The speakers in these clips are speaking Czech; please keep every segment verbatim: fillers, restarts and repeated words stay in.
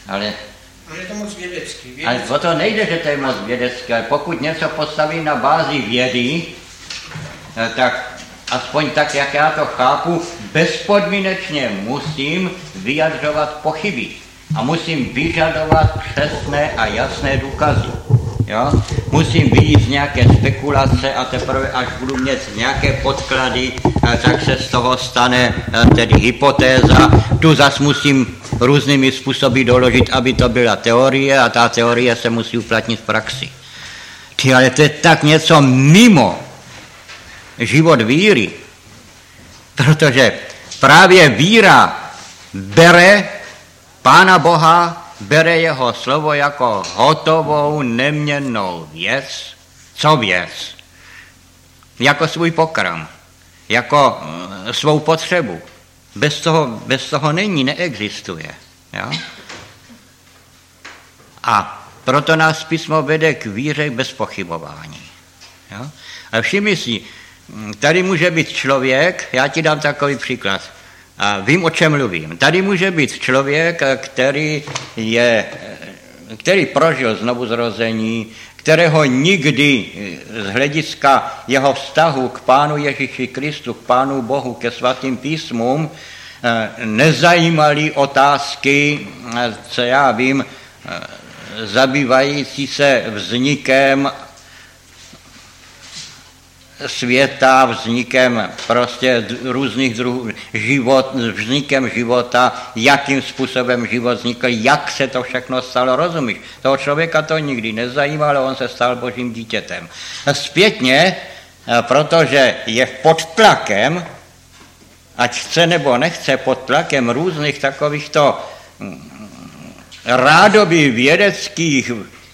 Ale, ale je to moc vědecký. vědecký. Ale o to nejde, že to je moc vědecké, ale pokud něco postaví na bázi vědy, tak aspoň tak, jak já to chápu, bezpodmínečně musím vyjadřovat pochyby a musím vyžadovat přesné a jasné důkazy. Jo? Musím vyjít z nějaké spekulace a teprve až budu mít nějaké podklady, tak se z toho stane tedy hypotéza. Tu zas musím různými způsoby doložit, aby to byla teorie a ta teorie se musí uplatnit v praxi. Ty, ale to je tak něco mimo život víry, protože právě víra bere Pána Boha, bere jeho slovo jako hotovou, neměnnou věc. Co věc? Jako svůj pokrm, jako svou potřebu. Bez toho, bez toho není, neexistuje. Jo? A proto nás písmo vede k víře bez pochybování. Jo? A všimni si, tady může být člověk, já ti dám takový příklad, a vím, o čem mluvím. Tady může být člověk, který, je, který prožil znovuzrození, kterého nikdy z hlediska jeho vztahu k Pánu Ježíši Kristu, k Pánu Bohu, ke svatým písmům, nezajímaly otázky, co já vím, zabývající se vznikem světa, vznikem prostě různých druhů, život, vznikem života, jakým způsobem život vznikl, jak se to všechno stalo, rozumíš? Toho člověka to nikdy nezajímalo, on se stal božím dítětem. Zpětně, protože je pod tlakem, ať chce nebo nechce, pod tlakem různých takovýchto rádoby vědeckých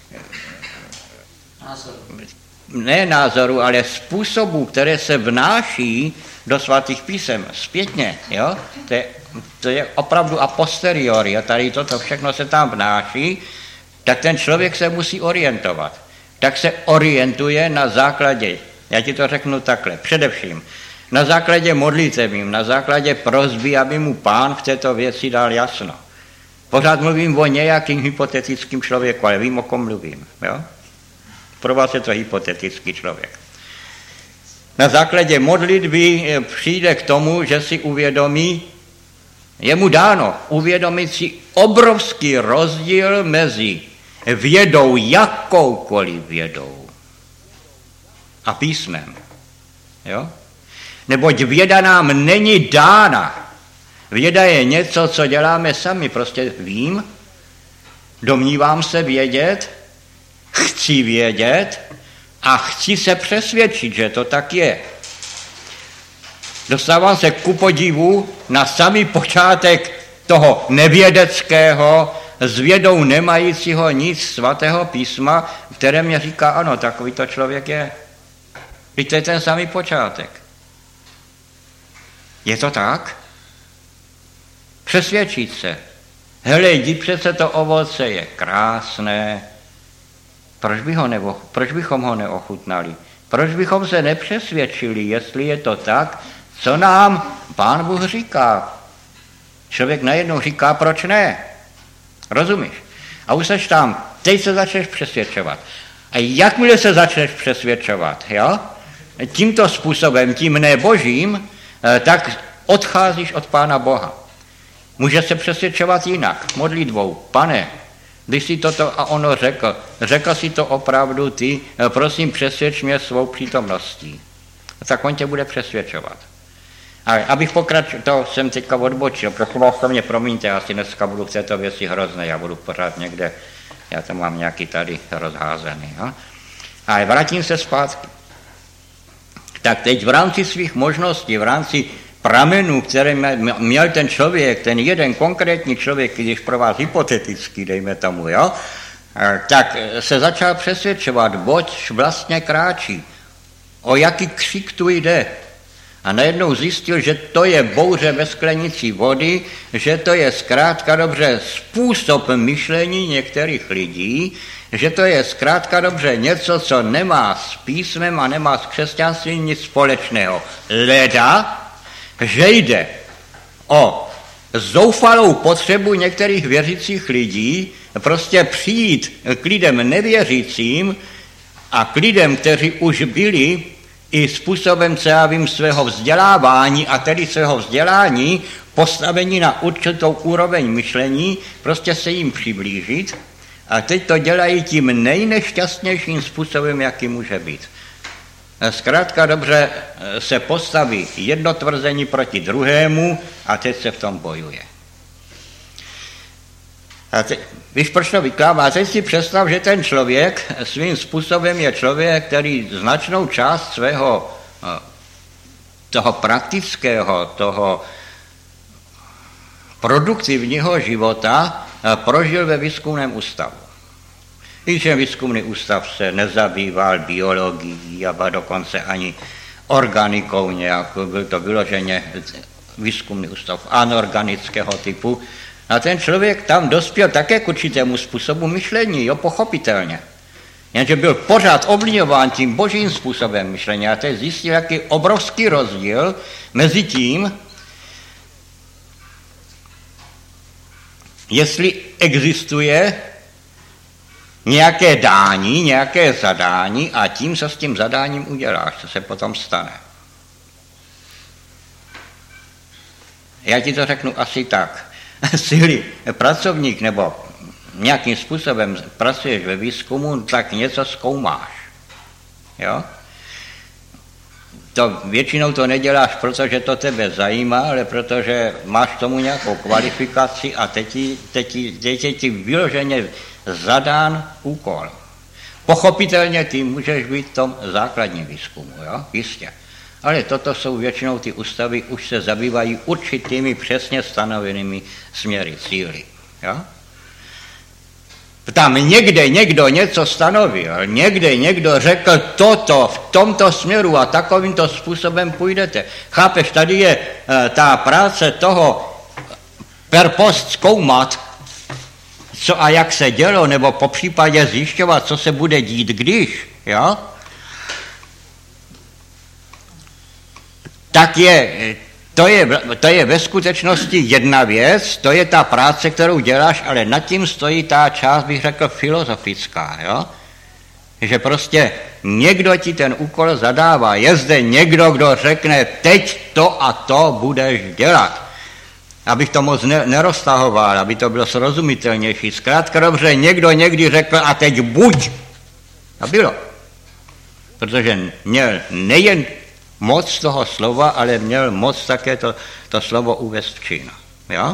ne názoru, ale způsobů, které se vnáší do svatých písem zpětně, jo? To je, to je opravdu a posteriori, a tady toto všechno se tam vnáší, tak ten člověk se musí orientovat. Tak se orientuje na základě, já ti to řeknu takhle, především, na základě modlitevím, na základě prosby, aby mu Pán v této věci dal jasno. Pořád mluvím o nějakým hypotetickým člověku, ale vím, o kom mluvím, jo? Pro vás je to hypotetický člověk. Na základě modlitby přijde k tomu, že si uvědomí, je mu dáno uvědomit si obrovský rozdíl mezi vědou, jakoukoliv vědou, a písmem. Jo? Neboť věda nám není dána. Věda je něco, co děláme sami. Prostě vím, domnívám se vědět, chci vědět a chci se přesvědčit, že to tak je. Dostávám se ku podivu na samý počátek toho nevědeckého, s vědou nemajícího nic svatého písma, které mě říká, ano, takový to člověk je. Vždyť to je ten samý počátek. Je to tak? Přesvědčit se. Hele, jdi, přece to ovoce je krásné. Proč, by ho nebo, proč bychom ho neochutnali? Proč bychom se nepřesvědčili, jestli je to tak, co nám Pán Bůh říká? Člověk najednou říká, proč ne? Rozumíš? A už seš tam, teď se začneš přesvědčovat. A jakmile se začneš přesvědčovat, jo? Tímto způsobem, tím nebožím, tak odcházíš od Pána Boha. Může se přesvědčovat jinak, modlitbou. Pane, když si toto a ono řekl, řekl si to opravdu ty, prosím, přesvědč mě svou přítomností. Tak on tě bude přesvědčovat. A abych pokračoval, to jsem teďka odbočil, prosím vás, to mě promiňte, já si dneska budu v této věci hrozné, já budu pořád někde, já to mám nějaký tady rozházený. Jo? A vrátím se zpátky. Tak teď v rámci svých možností, v rámci pramenů, které měl ten člověk, ten jeden konkrétní člověk, když pro vás hypotetický, dejme tomu, jo, tak se začal přesvědčovat, boď vlastně kráčí, o jaký křik tu jde. A najednou zjistil, že to je bouře ve sklenici vody, že to je zkrátka dobře způsob myšlení některých lidí, že to je zkrátka dobře něco, co nemá s písmem a nemá s křesťanstvím nic společného. Leda, že jde o zoufalou potřebu některých věřících lidí prostě přijít k lidem nevěřícím a k lidem, kteří už byli i způsobem, co já vím, svého vzdělávání a tedy svého vzdělání postavení na určitou úroveň myšlení, prostě se jim přiblížit a teď to dělají tím nejnešťastnějším způsobem, jaký může být. Zkrátka dobře se postaví jedno tvrzení proti druhému a teď se v tom bojuje. A teď, víš, proč to vykládá? Teď si představ, že ten člověk svým způsobem je člověk, který značnou část svého toho praktického, toho produktivního života prožil ve výzkumném ústavu. Když ten výzkumný ústav se nezabýval biologií a dokonce ani organikou nějak, byl to vyloženě výzkumný ústav anorganického typu, a ten člověk tam dospěl také k určitému způsobu myšlení, jo, pochopitelně. Jenže byl pořád ovlivňován tím božím způsobem myšlení a teď zjistil, jaký obrovský rozdíl mezi tím, jestli existuje nějaké dání, nějaké zadání a tím, co s tím zadáním uděláš, co se potom stane. Já ti to řeknu asi tak. Jsi pracovník nebo nějakým způsobem pracuješ ve výzkumu, tak něco zkoumáš. Jo? To většinou to neděláš, protože to tebe zajímá, ale protože máš k tomu nějakou kvalifikaci a teď, teď, teď je ti vyloženě zadán úkol. Pochopitelně ty můžeš být v tom základním výzkumu, jo? Jistě. Ale toto jsou většinou ty ústavy, už se zabývají určitými přesně stanovenými směry, cíly. Jo? Tam někde někdo něco stanovil, někde někdo řekl toto v tomto směru a takovýmto způsobem půjdete. Chápeš, tady je e, ta práce toho per post zkoumat, co a jak se dělo, nebo po případě zjišťovat, co se bude dít, když, jo? Tak je, to je, to je ve skutečnosti jedna věc, to je ta práce, kterou děláš, ale nad tím stojí ta část, bych řekl, filozofická, jo? Že prostě někdo ti ten úkol zadává, je zde někdo, kdo řekne, teď to a to budeš dělat. Abych to moc neroztahoval, aby to bylo srozumitelnější. Zkrátka dobře, někdo někdy řekl, a teď buď. A bylo. Protože měl nejen moc toho slova, ale měl moc také to, to slovo uvést v čin. Jo?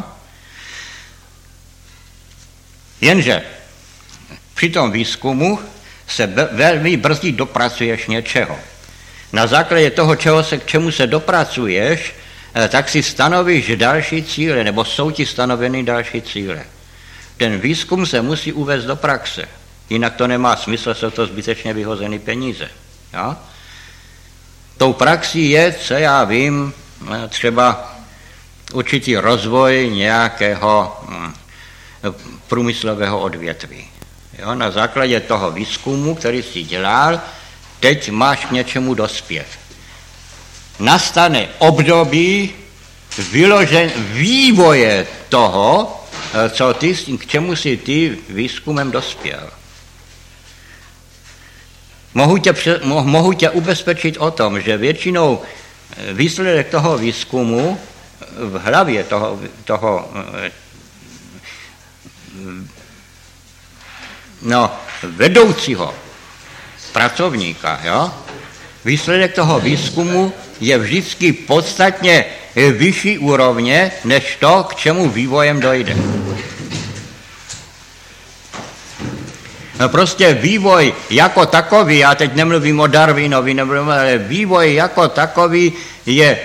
Jenže při tom výzkumu se be, velmi brzy dopracuješ něčeho. Na základě toho, čeho se, k čemu se dopracuješ, tak si stanovíš další cíle, nebo jsou ti stanoveny další cíle. Ten výzkum se musí uvést do praxe, jinak to nemá smysl, jsou to zbytečně vyhozené peníze. Jo? Tou praxí je, co já vím, třeba určitý rozvoj nějakého průmyslového odvětví. Jo? Na základě toho výzkumu, který jsi dělal, teď máš k něčemu dospět. Nastane období vyložen vývoje toho, co ty, k čemu si ty výzkumem dospěl. Mohu tě, mohu tě ubezpečit o tom, že většinou výsledek toho výzkumu v hlavě toho, toho no, vedoucího pracovníka, jo? Výsledek toho výzkumu je vždycky podstatně vyšší úrovně, než to, k čemu vývojem dojde. No prostě vývoj jako takový, já teď nemluvím o Darwinovi, nemluvím, ale vývoj jako takový je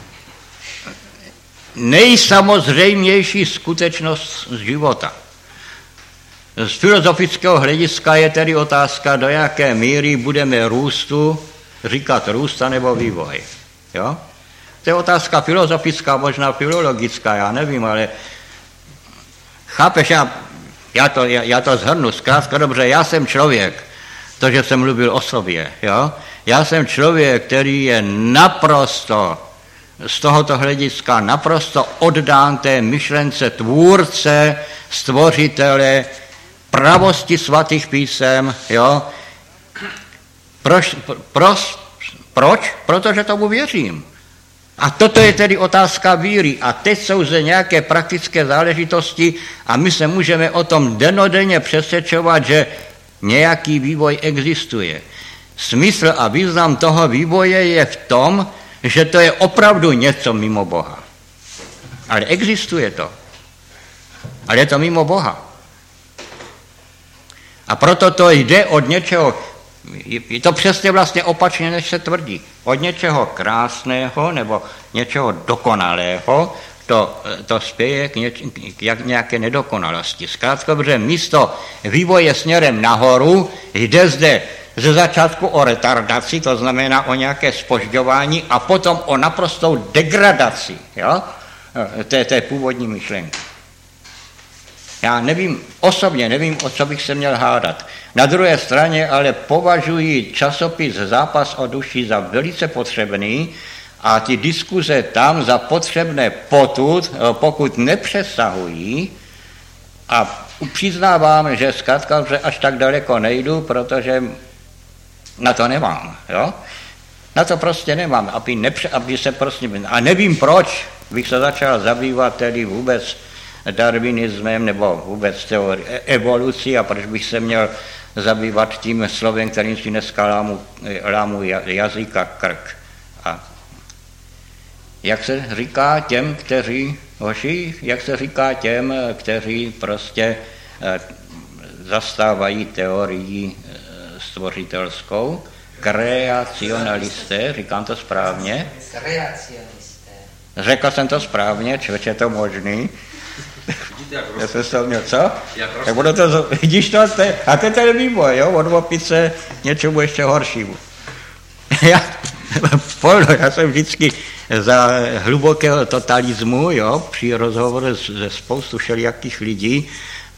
nejsamozřejmější skutečnost z života. Z filozofického hlediska je tedy otázka, do jaké míry budeme růstu říkat růst nebo vývoj. Jo? To je otázka filozofická, možná filologická, já nevím, ale chápeš, já, já, to, já, já to zhrnu, zkrátka dobře, já jsem člověk, to, že jsem mluvil o sobě, jo? Já jsem člověk, který je naprosto z tohoto hlediska naprosto oddán té myšlence tvůrce, stvořitele, pravosti svatých písem, jo. Proč? Proč? Proč? Protože tomu věřím. A toto je tedy otázka víry. A teď jsou zde nějaké praktické záležitosti a my se můžeme o tom denodenně přesvědčovat, že nějaký vývoj existuje. Smysl a význam toho vývoje je v tom, že to je opravdu něco mimo Boha. Ale existuje to. Ale je to mimo Boha. A proto to jde od něčeho, je to přesně vlastně opačně, než se tvrdí. Od něčeho krásného nebo něčeho dokonalého to, to spěje k, něč, k nějaké nedokonalosti. Zkrátka, protože místo vývoje směrem nahoru jde zde ze začátku o retardaci, to znamená o nějaké zpožďování a potom o naprostou degradaci, jo? Té, té původní myšlenky. Já nevím, osobně nevím, o co bych se měl hádat. Na druhé straně ale považuji časopis Zápas o duši za velice potřebný a ty diskuze tam za potřebné potud, pokud nepřesahují, a přiznávám, že zkrátka, že až tak daleko nejdu, protože na to nemám, jo? Na to prostě nemám, aby, nepře, aby se prostě... A nevím, proč bych se začal zabývat tedy vůbec darwinismem nebo vůbec teorii evolucí a proč bych se měl zabývat tím slovem, kterým si dneska lámu, lámu jazyk a krk. A jak se říká těm, kteří, hoši, jak se říká těm, kteří prostě eh, zastávají teorii eh, stvořitelskou, kreacionalisté, říkám to správně? Kreacionalisté. Řekl jsem to správně, čeč je to možný? Já jsem se měl, co? Tak budu to, vidíš to, a to je ten vývoj, jo, od opice něčemu ještě horšímu. Já, Polno, já jsem vždycky za hlubokého totalismu, jo, při rozhovoru se spoustu všelijakých lidí,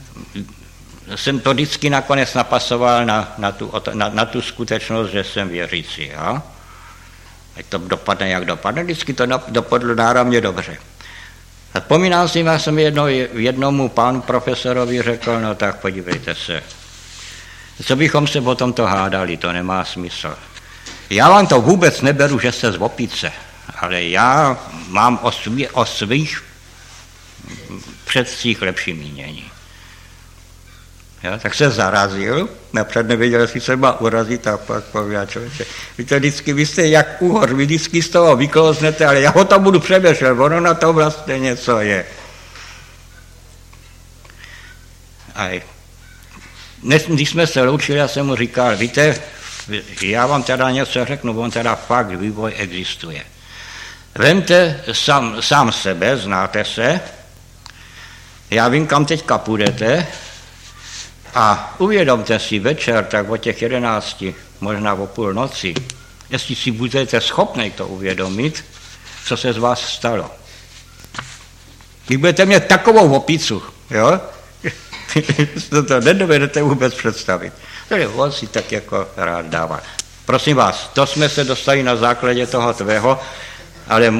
jsem to vždycky nakonec napasoval na, na, tu, na, na tu skutečnost, že jsem věřící, jo. Ať to dopadne, jak dopadne, vždycky to dopadlo náramně dobře. A vzpomínám si, já jsem jedno, jednomu pánu profesorovi řekl, no tak podívejte se, co bychom se o tomto hádali, to nemá smysl. Já vám to vůbec neberu, že jste z opice, ale já mám o, svý, o svých předcích lepší mínění. Jo, tak se zarazil, napřed nevěděl, jestli se má urazit a pak pověděl, člověče, vy to vždycky, vy jste jak úhor, vy vždycky z toho vyklouznete, ale já o tom budu přemýšlet, ono na to vlastně něco je. A když jsme se loučili, já jsem mu říkal, víte, já vám teda něco řeknu, on teda fakt vývoj existuje. Vemte sám, sám sebe, znáte se, já vím, kam teďka půjdete, a uvědomte si večer, tak o těch jedenácti, možná o půl noci, jestli si budete schopni to uvědomit, co se z vás stalo. Když budete mít takovou opicu, jo, to, to nedovedete vůbec představit. Takže on si tak jako rád dává. Prosím vás, to jsme se dostali na základě toho tvého, ale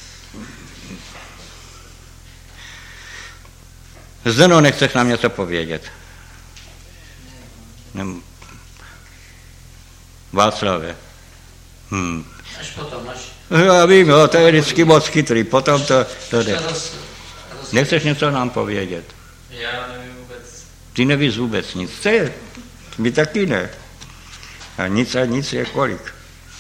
Zdeno, nechceš nám něco povědět? Nem... Václavě. Hmm. Až potom, až... Já vím, jo, to je vždycky moc chytrý, potom to, to jde. Nechceš něco nám povědět? Já nevím vůbec. Ty nevíš vůbec nic. Co je? My taky ne. A nic a nic je kolik.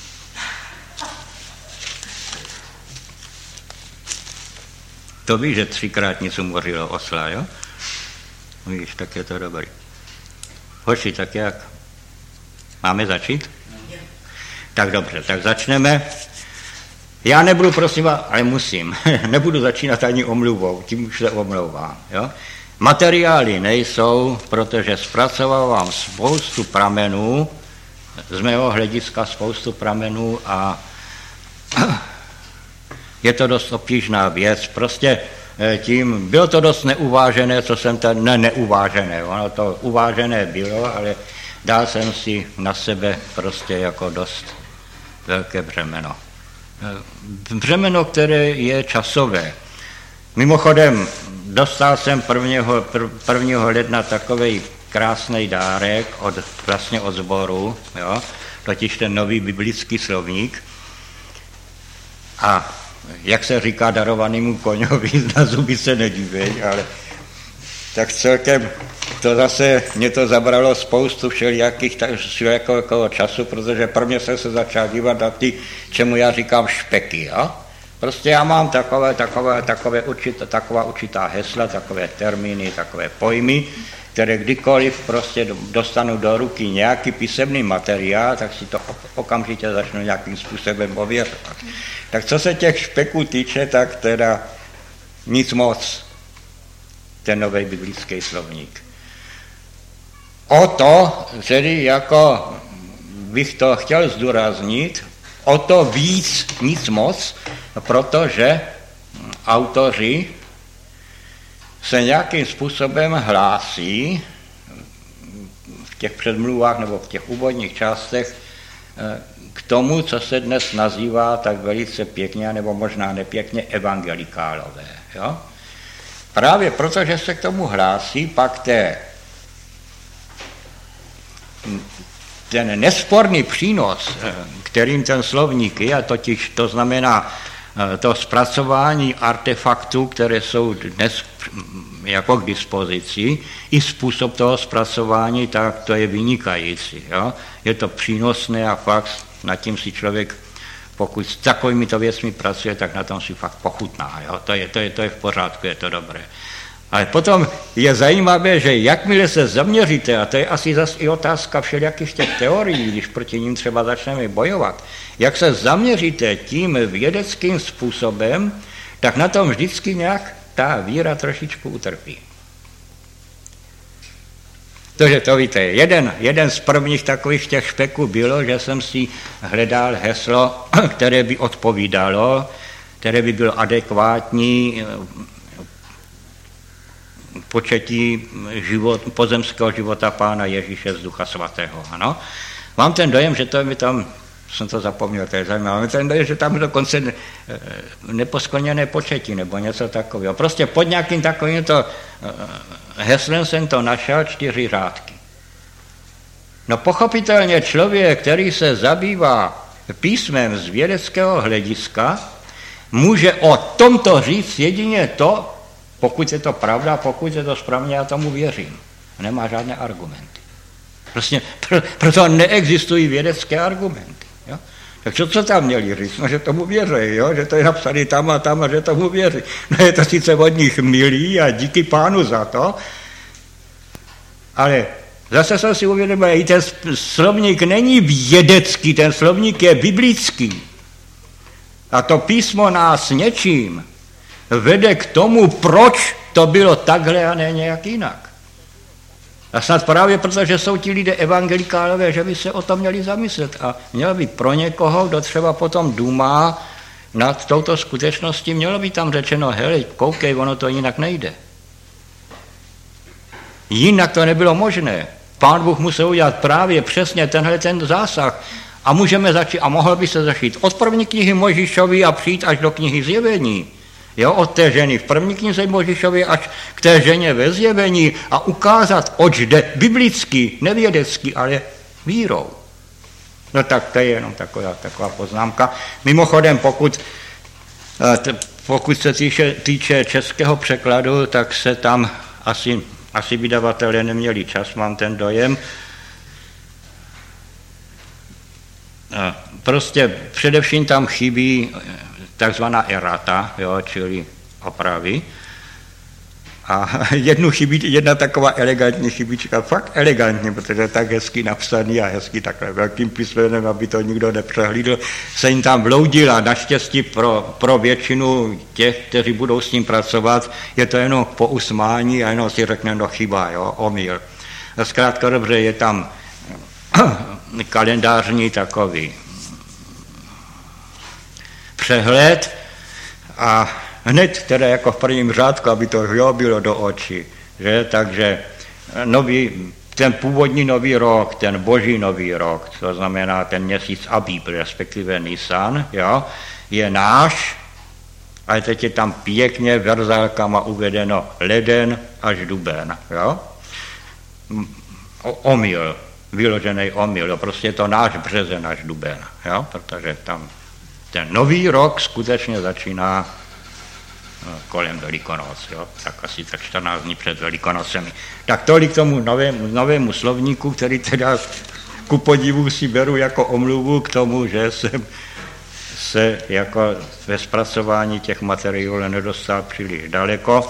To víš, že třikrát nic umořilo osla, jo? Víš, tak je to dobrý. Hoši, tak jak? Máme začít? Tak dobře, tak začneme. Já nebudu, prosím vás, ale musím, nebudu začínat ani omluvou, tím už se omlouvám. Jo? Materiály nejsou, protože zpracovávám spoustu pramenů, z mého hlediska spoustu pramenů a je to dost obtížná věc. Prostě tím, bylo to dost neuvážené, co jsem tam, ne neuvážené, ono to uvážené bylo, ale dal jsem si na sebe prostě jako dost velké břemeno. břemeno, které je časové. Mimochodem, dostal jsem prvního ledna takovej krásný dárek od, vlastně od sboru, jo, totiž ten nový biblický slovník. A jak se říká darovanému koňovi, na zuby se nedívej, ale tak celkem to zase, mě to zabralo spoustu všelijakých všelijakého času, protože prvně jsem se začal dívat na ty, čemu já říkám špeky, jo? Prostě já mám takové, takové, takové určitá, taková určitá hesla, takové termíny, takové pojmy, které kdykoliv prostě dostanu do ruky nějaký písemný materiál, tak si to okamžitě začnu nějakým způsobem ověřovat. Tak co se těch špeků týče, tak teda nic moc, ten nový biblický slovník. O to, tedy jako bych to chtěl zdůraznit, o to víc nic moc, protože autoři se nějakým způsobem hlásí v těch předmluvách nebo v těch úvodních částech k tomu, co se dnes nazývá tak velice pěkně, nebo možná nepěkně evangelikálové. Jo? Právě proto, že se k tomu hlásí, pak té, ten nesporný přínos, kterým ten slovník je, a totiž to znamená to zpracování artefaktů, které jsou dnes jako k dispozici, i způsob toho zpracování, tak to je vynikající. Jo? Je to přínosné a fakt nad tím si člověk, pokud s takovými to věcmi pracuje, tak na tom si fakt pochutná. Jo? To, je, to, je, to je v pořádku, je to dobré. Ale potom je zajímavé, že jakmile se zaměříte, a to je asi zase i otázka všelijakých těch teorií, když proti ním třeba začneme bojovat, jak se zaměříte tím vědeckým způsobem, tak na tom vždycky nějak ta víra trošičku utrpí. Takže to víte, jeden, jeden z prvních takových těch špeků bylo, že jsem si hledal heslo, které by odpovídalo, které by bylo adekvátní početí život, pozemského života Pána Ježíše z Ducha Svatého. Ano? Mám ten dojem, že to mi tam, jsem to zapomněl, to je zajímavé, mám ten dojem, že tam dokonce neposkloněné početí nebo něco takového. Prostě pod nějakým takovýmto heslem jsem to našel, čtyři řádky. No pochopitelně člověk, který se zabývá písmem z vědeckého hlediska, může o tomto říct jedině to, pokud je to pravda, pokud je to správně, já tomu věřím. Nemá žádné argumenty. Prostě pro, proto neexistují vědecké argumenty. Jo? Tak co, co tam měli říct? No, že tomu věří, jo? Že to je napsané tam a tam a že tomu věří. No je to sice od nich milý a díky Pánu za to, ale zase jsem si uvědomil, i ten slovník není vědecký, ten slovník je biblický. A to písmo nás něčím vede k tomu, proč to bylo takhle a ne nějak jinak. A snad právě proto, že jsou ti lidé evangelikálové, že by se o tom měli zamyslet a měl by pro někoho, kdo třeba potom důmá nad touto skutečností, mělo by tam řečeno, hele, koukej, ono to jinak nejde. Jinak to nebylo možné. Pán Bůh musel udělat právě přesně tenhle ten zásah a můžeme začít, a mohl by se začít od první knihy Mojžíšovi a přijít až do knihy Zjevení. Jo, od té ženy v první knize Mojžíšově až k té ženě ve Zjevení a ukázat, oč jde biblicky, nevědecky, ale vírou. No tak to je jenom taková, taková poznámka. Mimochodem, pokud, pokud se týče, týče českého překladu, tak se tam asi, asi vydavatelé neměli čas, mám ten dojem. Prostě především tam chybí takzvaná errata, jo, čili opravy. A jednu chybí, jedna taková elegantní chybička, fakt elegantní, protože je tak hezky napsaný a hezky takhle velkým písmenem, aby to nikdo nepřehlídl, se jim tam vloudil a naštěstí pro, pro většinu těch, kteří budou s ním pracovat, je to jenom po usmání a jenom si řekne, no chyba, jo, omyl. Zkrátka dobře, je tam kalendářní takový přehled a hned teda jako v prvním řádku, aby to jo, bylo do očí, že? Takže nový, ten původní nový rok, ten boží nový rok, to znamená ten měsíc Abíb, respektive Nisan, jo, je náš, ale teď je tam pěkně verzálkama uvedeno leden až duben. Jo? O, omyl, vyložený omyl, jo? Prostě je to náš březen až duben, jo? Protože tam ten nový rok skutečně začíná kolem Velikonoc, jo? Tak asi tak čtrnáct dní před Velikonocemi. Tak tolik k tomu novému, novému slovníku, který teda ku podivu si beru jako omluvu k tomu, že jsem se jako ve zpracování těch materiálů nedostal příliš daleko.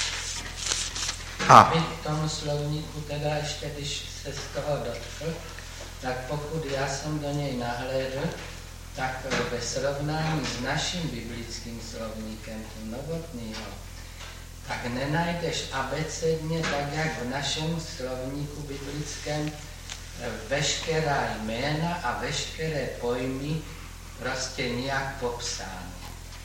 A k tomu slovníku teda ještě, když se z toho dotkl, tak pokud já jsem do něj nahlédl, tak ve srovnání s naším biblickým slovníkem, tím novotnýho, tak nenajdeš abecedně, tak jak v našem slovníku biblickém, veškerá jména a veškeré pojmy prostě nějak popsány.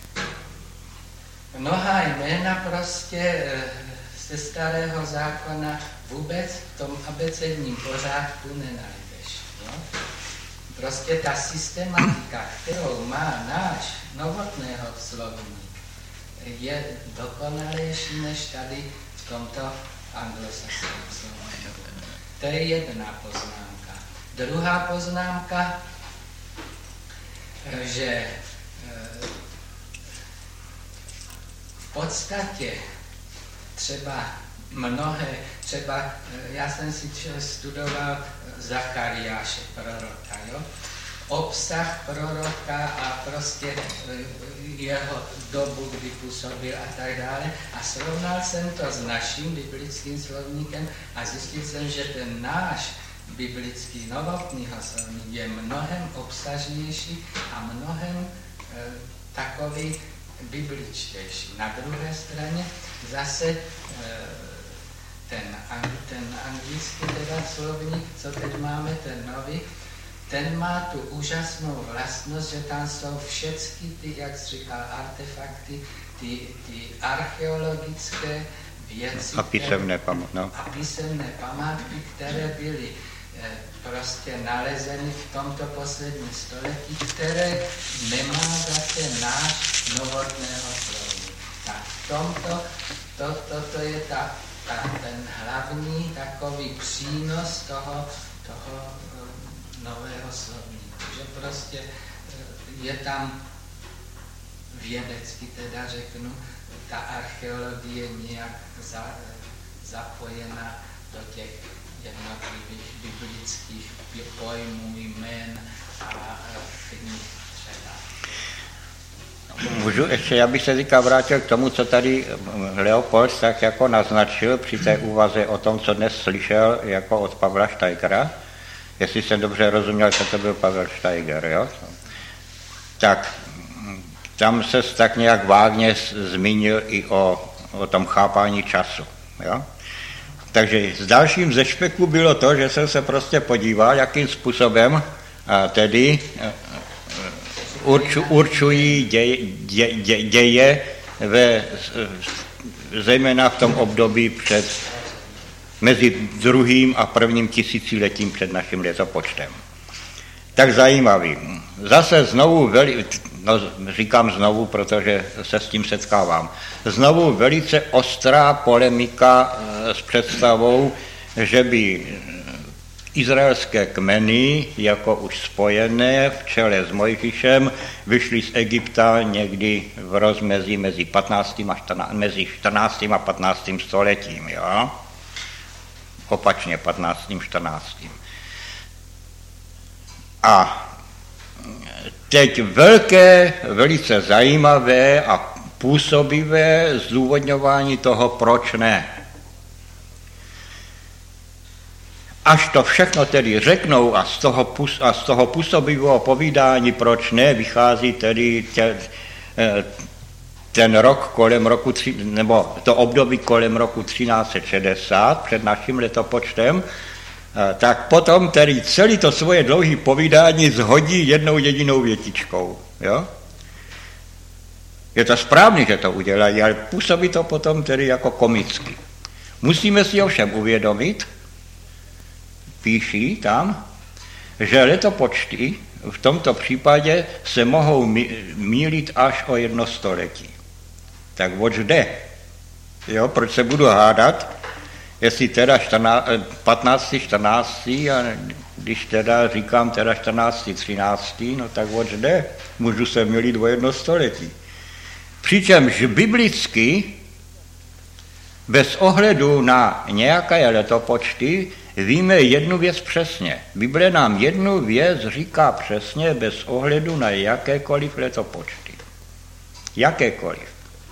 Mnohá jména prostě ze starého zákona vůbec v tom abecedním pořádku nenajdeš. No? Prostě ta systematika, kterou má náš novotného slovník, je dokonalejší než tady v tomto anglosaském slovníku. To je jedna poznámka. Druhá poznámka, že v podstatě třeba mnohé, třeba já jsem si studoval Zachariáše proroka, jo? Obsah proroka a prostě jeho dobu, kdy působil a tak dále. A srovnal jsem to s naším biblickým slovníkem a zjistil jsem, že ten náš biblický novotný slovník je mnohem obsažnější a mnohem e, takový bibličtější. Na druhé straně zase e, ten, ten anglický teda slovník, co teď máme, ten nový, ten má tu úžasnou vlastnost, že tam jsou všechny ty, jak jsi říkal, artefakty, ty, ty archeologické věci a písemné, pam, no. a písemné památky, které byly e, prostě nalezeny v tomto posledním století, které nemá zase náš novotného slovník. Tak v tomto, to, to, to je ta, ta, ten hlavní takový přínos toho, toho nového slovníku, že prostě je tam vědecky teda řeknu, ta archeologie nějak za, zapojena do těch jednotlivých biblických pojmů, jmén a knih třeba. Můžu ještě, já bych se teďka vrátil k tomu, co tady Leopold tak jako naznačil při té úvaze o tom, co dnes slyšel jako od Pavla Steigera. Jestli jsem dobře rozuměl, že to byl Pavel Steiger, jo? Tak tam se tak nějak vágně zmínil i o, o tom chápání času, jo? Takže s dalším ze špeku bylo to, že jsem se prostě podíval, jakým způsobem a tedy urču, určují děje, dě, dě, děje ve, zejména v tom období před mezi druhým a prvním tisíciletím před naším letopočtem. Tak zajímavý. Zase znovu, veli, no říkám znovu, protože se s tím setkávám, znovu velice ostrá polemika s představou, že by izraelské kmeny, jako už spojené v čele s Mojžíšem, vyšly z Egypta někdy v rozmezí mezi, patnáctým a čtrnáctým, mezi čtrnáctým a patnáctým stoletím, jo? Opačně patnáctým čtrnáctým A teď velké, velice zajímavé a působivé zdůvodňování toho, proč ne. Až to všechno tedy řeknou a z toho, a z toho působivého povídání, proč ne, vychází tedy tě, ten rok kolem roku, nebo to období kolem roku třináct set šedesát před naším letopočtem, tak potom tedy celý to svoje dlouhé povídání zhodí jednou jedinou větičkou. Jo? Je to správně, že to udělají, ale působí to potom tedy jako komicky. Musíme si ovšem uvědomit, píší tam, že letopočty v tomto případě se mohou mýlit až o jedno století. Tak oč jde? Jo, proč se budu hádat, jestli teda patnáctý čtrnáctý a když teda říkám teda čtrnáctý třináctý, no tak oč jde? Můžu se mýlit o jedno století. Přičemž biblicky, bez ohledu na nějaké letopočty, víme jednu věc přesně. Bible nám jednu věc říká přesně bez ohledu na jakékoliv letopočty. Jakékoliv.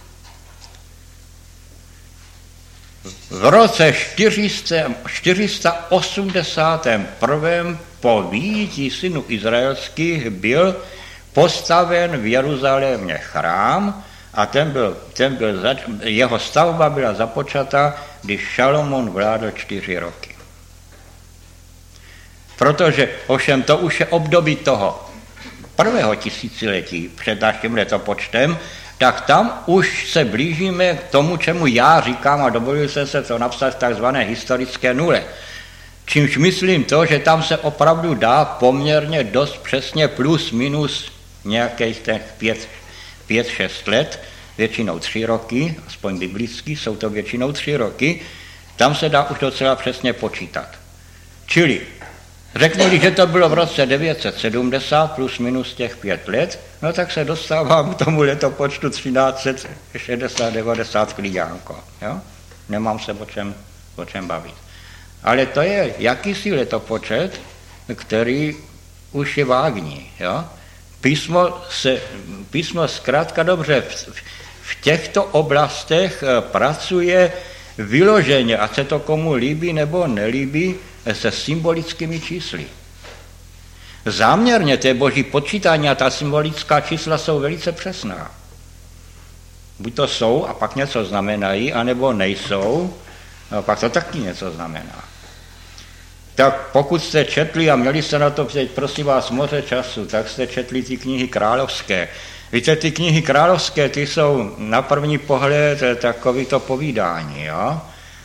V roce čtyři sta osmdesát jedna po výjití synů izraelských byl postaven v Jeruzalémě chrám a ten byl, ten byl, jeho stavba byla započata, když Šalomon vládl čtyři roky. Protože ovšem to už je období toho prvého tisíciletí před naším letopočtem, tak tam už se blížíme k tomu, čemu já říkám, a dovolil jsem se to napsat v takzvané historické nule. Čímž myslím to, že tam se opravdu dá poměrně dost přesně plus minus nějakých těch pět, pět, šest let, většinou tři roky, aspoň biblický, jsou to většinou tři roky, tam se dá už docela přesně počítat. Čili řeknu-li, že to bylo v roce devět set sedmdesát plus minus těch pět let, no tak se dostávám k tomu letopočtu třináct set šedesát devadesát klidánko. Jo? Nemám se o čem, o čem bavit. Ale to je jakýsi letopočet, který už je vágní. Jo? Písmo, se, písmo zkrátka dobře v, v těchto oblastech pracuje vyloženě, ať se to komu líbí nebo nelíbí, se symbolickými čísly. Záměrně té boží počítání a ta symbolická čísla jsou velice přesná. Buď to jsou a pak něco znamenají, anebo nejsou, a pak to taky něco znamená. Tak pokud jste četli a měli jste na to vzít, prosím vás, moře času, tak jste četli ty knihy královské. Víte, ty knihy královské, ty jsou na první pohled takovýto povídání, jo?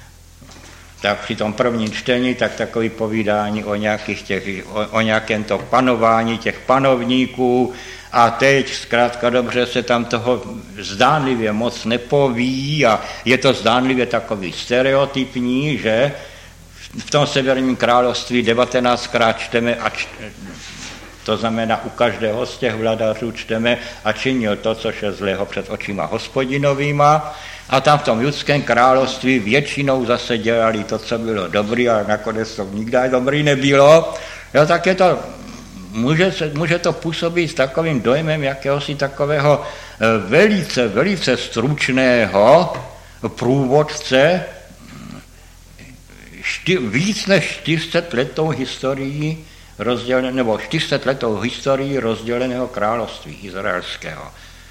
Tak při tom prvním čtení, tak takový povídání o, nějakých těch, o, o nějakém to panování těch panovníků a teď zkrátka dobře se tam toho zdánlivě moc nepoví a je to zdánlivě takový stereotypní, že v tom Severním království devatenáctkrát čteme, a č, to znamená u každého z těch vladařů čteme a činil to, což je zlého před očima hospodinovýma. A tam v tom judském království většinou zase dělali to, co bylo dobrý, a nakonec to nikdy dobrý nebylo. Jo, tak je to, může, se, může to působit s takovým dojmem jakéhosi takového velice, velice stručného průvodce šty, víc než čtyři sta letou historii rozděleného, nebo čtyři sta letou historii rozděleného království izraelského.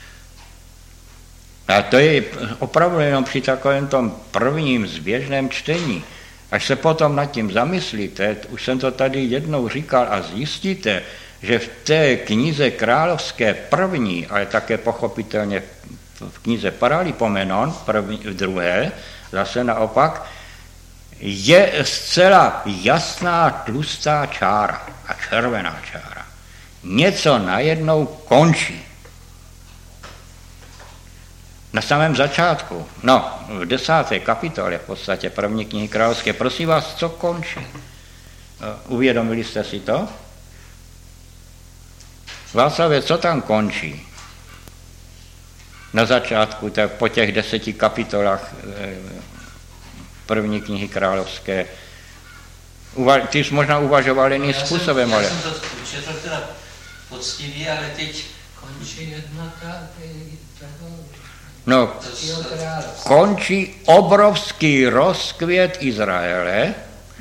A to je opravdu jenom při takovém tom prvním zběžném čtení. Až se potom nad tím zamyslíte, už jsem to tady jednou říkal a zjistíte, že v té knize královské první, ale také pochopitelně v knize Paralipomenon, první, druhé, zase naopak, je zcela jasná tlustá čára a červená čára. Něco najednou končí. Na samém začátku, no, v desáté kapitole v podstatě první knihy královské, prosím vás, co končí? Uvědomili jste si to? Václavě, co tam končí? Na začátku, tak po těch deseti kapitolách první knihy královské. Uva- ty jsi možná uvažoval jiným způsobem, ale... Já jsem to četl teda poctivý, ale teď končí jednota toho... No, končí obrovský rozkvět Izraele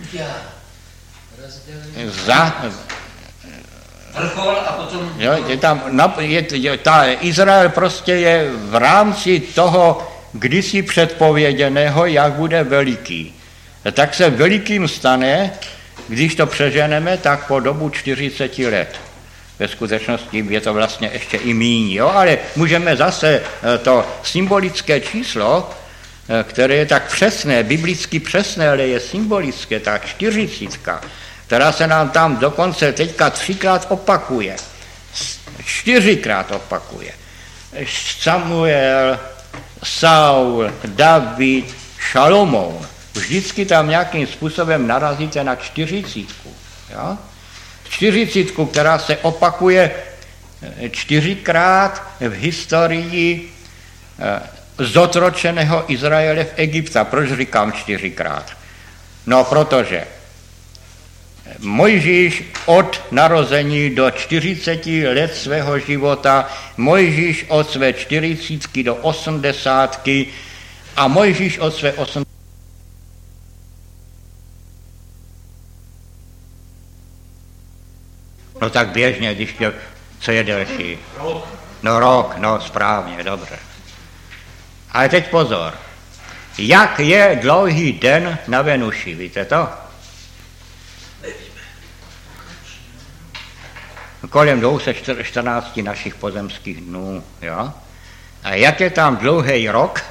za... Vrchol a potom... Jo, je tam, je, je, ta Izrael prostě je v rámci toho kdysi předpověděného, jak bude veliký. Tak se velikým stane, když to přeženeme, tak po dobu čtyřicet let. Ve skutečnosti je to vlastně ještě i míň, jo? Ale můžeme zase to symbolické číslo, které je tak přesné, biblicky přesné, ale je symbolické, ta čtyřicítka, která se nám tam dokonce teďka třikrát opakuje, čtyřikrát opakuje. Samuel, Saul, David, Šalomoun. Vždycky tam nějakým způsobem narazíte na čtyřicítku. Jo? Čtyřicítku, která se opakuje čtyřikrát v historii zotročeného Izraele v Egypta. Proč říkám čtyřikrát? No, protože Mojžíš od narození do čtyřiceti let svého života, Mojžíš od své čtyřicítky do osmdesátky a Mojžíš od své osmdesátky. No tak běžně, když tě, co je delší? No rok, no správně, dobře. Ale teď pozor. Jak je dlouhý den na Venuši, víte to? Kolem dvou se čtrnácti našich pozemských dnů, jo? A jak je tam dlouhý rok?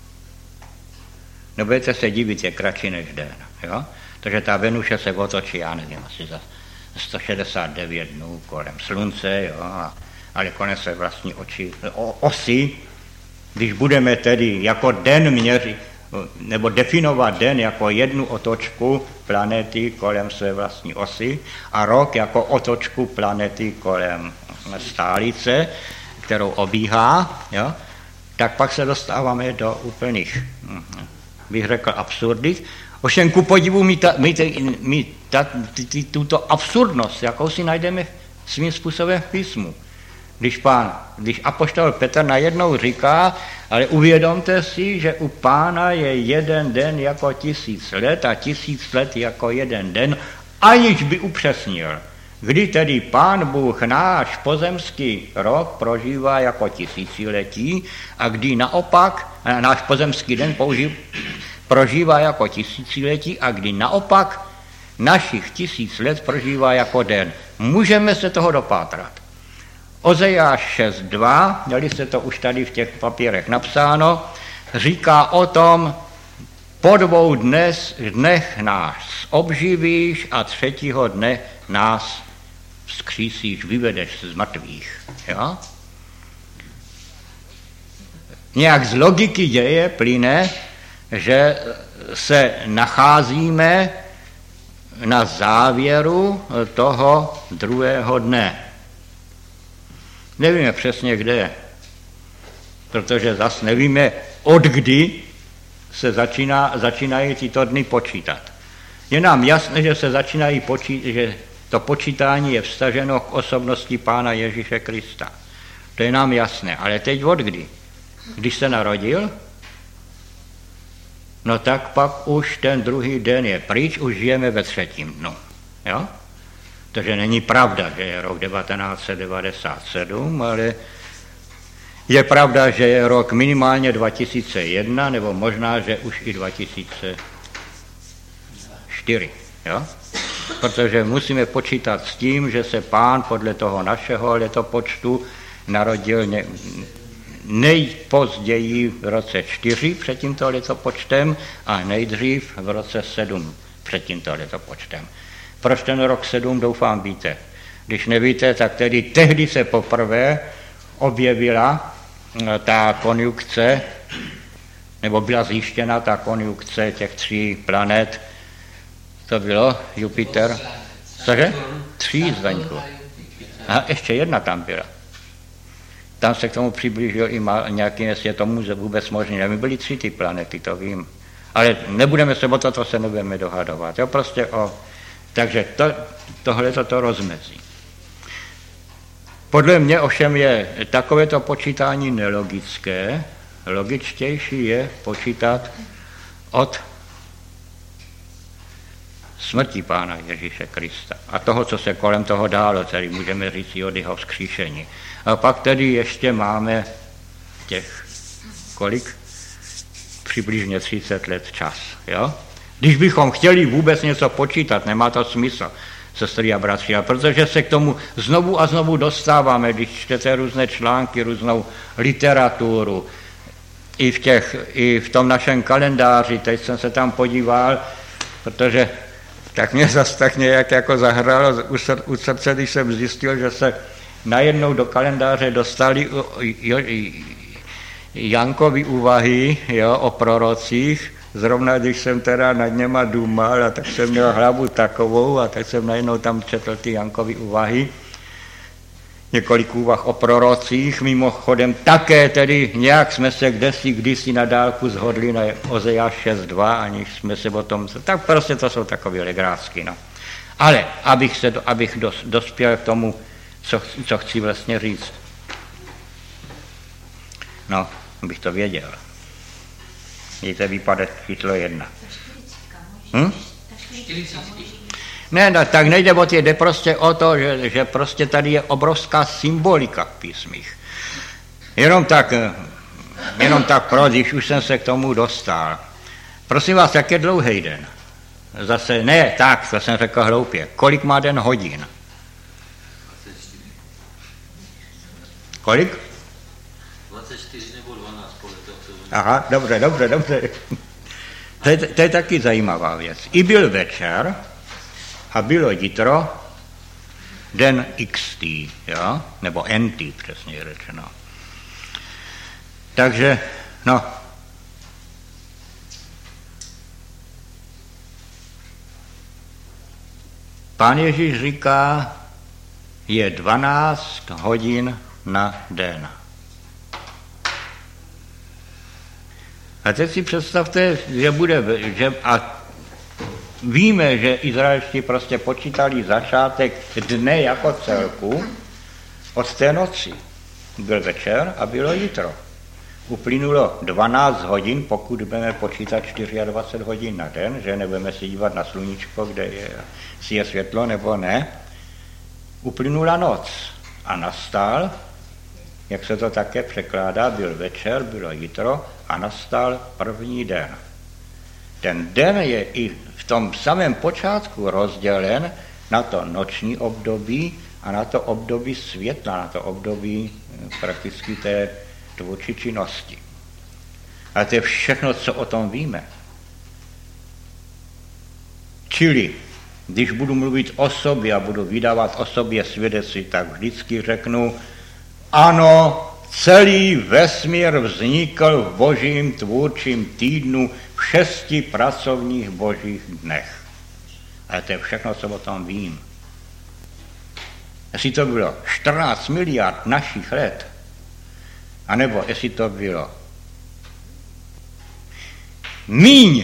No budete se divit, je kratší než den, jo? Takže ta Venuše se otočí, já nevím, asi za sto šedesát devět dnů kolem slunce, jo? Ale kolem své vlastní oči, o, osy. Když budeme tedy jako den měřit, nebo definovat den jako jednu otočku planety kolem své vlastní osy a rok jako otočku planety kolem stálice, kterou obíhá, jo, tak pak se dostáváme do úplných, bych řekl, absurdit. Ovšem ku podivu my, ta, my, my ta, t, t, tuto absurdnost, jakou si najdeme svým způsobem v písmu. Když pán, když apoštol Petr najednou říká, ale uvědomte si, že u Pána je jeden den jako tisíc let a tisíc let jako jeden den, aniž by upřesnil, kdy tedy Pán Bůh náš pozemský rok prožívá jako tisíciletí a kdy naopak náš pozemský den použív, prožívá jako tisíciletí a kdy naopak našich tisíc let prožívá jako den. Můžeme se toho dopátrat. Ozejáš šest dva, měli se to už tady v těch papírech napsáno, říká o tom, po dvou dnes, dnech nás obživíš a třetího dne nás vzkřísíš, vyvedeš z mrtvých. Jo? Nějak z logiky děje plyne, že se nacházíme na závěru toho druhého dne. Nevíme přesně kde, protože zas nevíme, od kdy se začíná, začínají tyto dny počítat. Je nám jasné, že se začínají počítat, že to počítání je vztaženo k osobnosti Pána Ježíše Krista. To je nám jasné, ale teď od kdy? Když se narodil? No tak pak už ten druhý den je pryč, už žijeme ve třetím dnu. Jo? Takže není pravda, že je rok devatenáct set devadesát sedm, ale je pravda, že je rok minimálně dva tisíce jedna, nebo možná, že už i dva tisíce čtyři. Jo? Protože musíme počítat s tím, že se Pán podle toho našeho letopočtu narodil ně, nejpozději v roce čtyři před tímto letopočtem a nejdřív v roce sedm před tímto letopočtem. Proč ten rok sedm, doufám, víte. Když nevíte, tak tedy tehdy se poprvé objevila ta konjunkce, nebo byla zjištěna ta konjunkce těch tří planet. To bylo Jupiter. Cože? Tří zvenku. A ještě jedna tam byla. Tam se k tomu přiblížil i nějaký, jestli je tomu vůbec možný. Nevím, byly tři ty planety, to vím. Ale nebudeme se o to, to se nebudeme dohadovat. Jo, prostě o... Takže to, tohle to, to rozmezí. Podle mě ovšem je takovéto počítání nelogické. Logičtější je počítat od smrti Pána Ježíše Krista a toho, co se kolem toho dálo, tedy můžeme říct i od jeho vzkříšení. A pak tedy ještě máme těch, kolik? Přibližně třicet let čas. Jo? Když bychom chtěli vůbec něco počítat, nemá to smysl, sestry a bratři, a protože se k tomu znovu a znovu dostáváme, když čtete různé články, různou literaturu, i v, těch, i v tom našem kalendáři, teď jsem se tam podíval, protože tak mě zase tak nějak jako zahralo u srdce, když jsem zjistil, že se najednou do kalendáře dostali Jankovy úvahy, jo, o prorocích, zrovna když jsem teda nad něma důmal, a tak jsem měl hlavu takovou a tak jsem najednou tam četl ty Jankovy úvahy, několik úvah o prorocích, mimochodem také tedy nějak jsme se kdesi, kdysi na dálku zhodli na Ozeáš šest dva, aniž jsme se o tom, tak prostě to jsou takové legrásky, no. Ale abych, se, abych dos, dospěl k tomu, co, co chci vlastně říct. No, bych to věděl. Mějte výpadek číslo jedna. Hm? Ne, no, tak nejde o tě, jde prostě o to, že, že prostě tady je obrovská symbolika v písmích. Jenom tak, jenom tak pro, když už jsem se k tomu dostal. Prosím vás, jak je dlouhý den? Zase, ne, tak, to jsem řekl hloupě. Kolik má den hodin? Kolik? dvacet čtyři nebo dvanáct, podle toho, co... Aha, dobře, dobře, dobře. To je, to je taky zajímavá věc. I byl večer a bylo jitro, den iks té, jo? Nebo en té, přesně řečeno. Takže, no, Pán Ježíš říká, je dvanáct hodin na den. A teď si představte, že bude, že, a víme, že Izraelští prostě počítali začátek dne jako celku od té noci. Byl večer a bylo jitro. Uplynulo dvanáct hodin, pokud budeme počítat dvacet čtyři hodin na den, že nebudeme se dívat na sluníčko, kde je, si je světlo nebo ne. Uplynula noc a nastal, jak se to také překládá, byl večer, bylo jitro a nastal první den. Ten den je i v tom samém počátku rozdělen na to noční období a na to období světla, na to období prakticky té tvůrčí činnosti. A to je všechno, co o tom víme. Čili, když budu mluvit o sobě a budu vydávat o sobě svědectví, tak vždycky řeknu, ano, celý vesmír vznikl v božím tvůrčím týdnu v šesti pracovních božích dnech. A to je všechno, co o tom vím. Jestli to bylo čtrnáct miliard našich let, anebo jestli to bylo míň,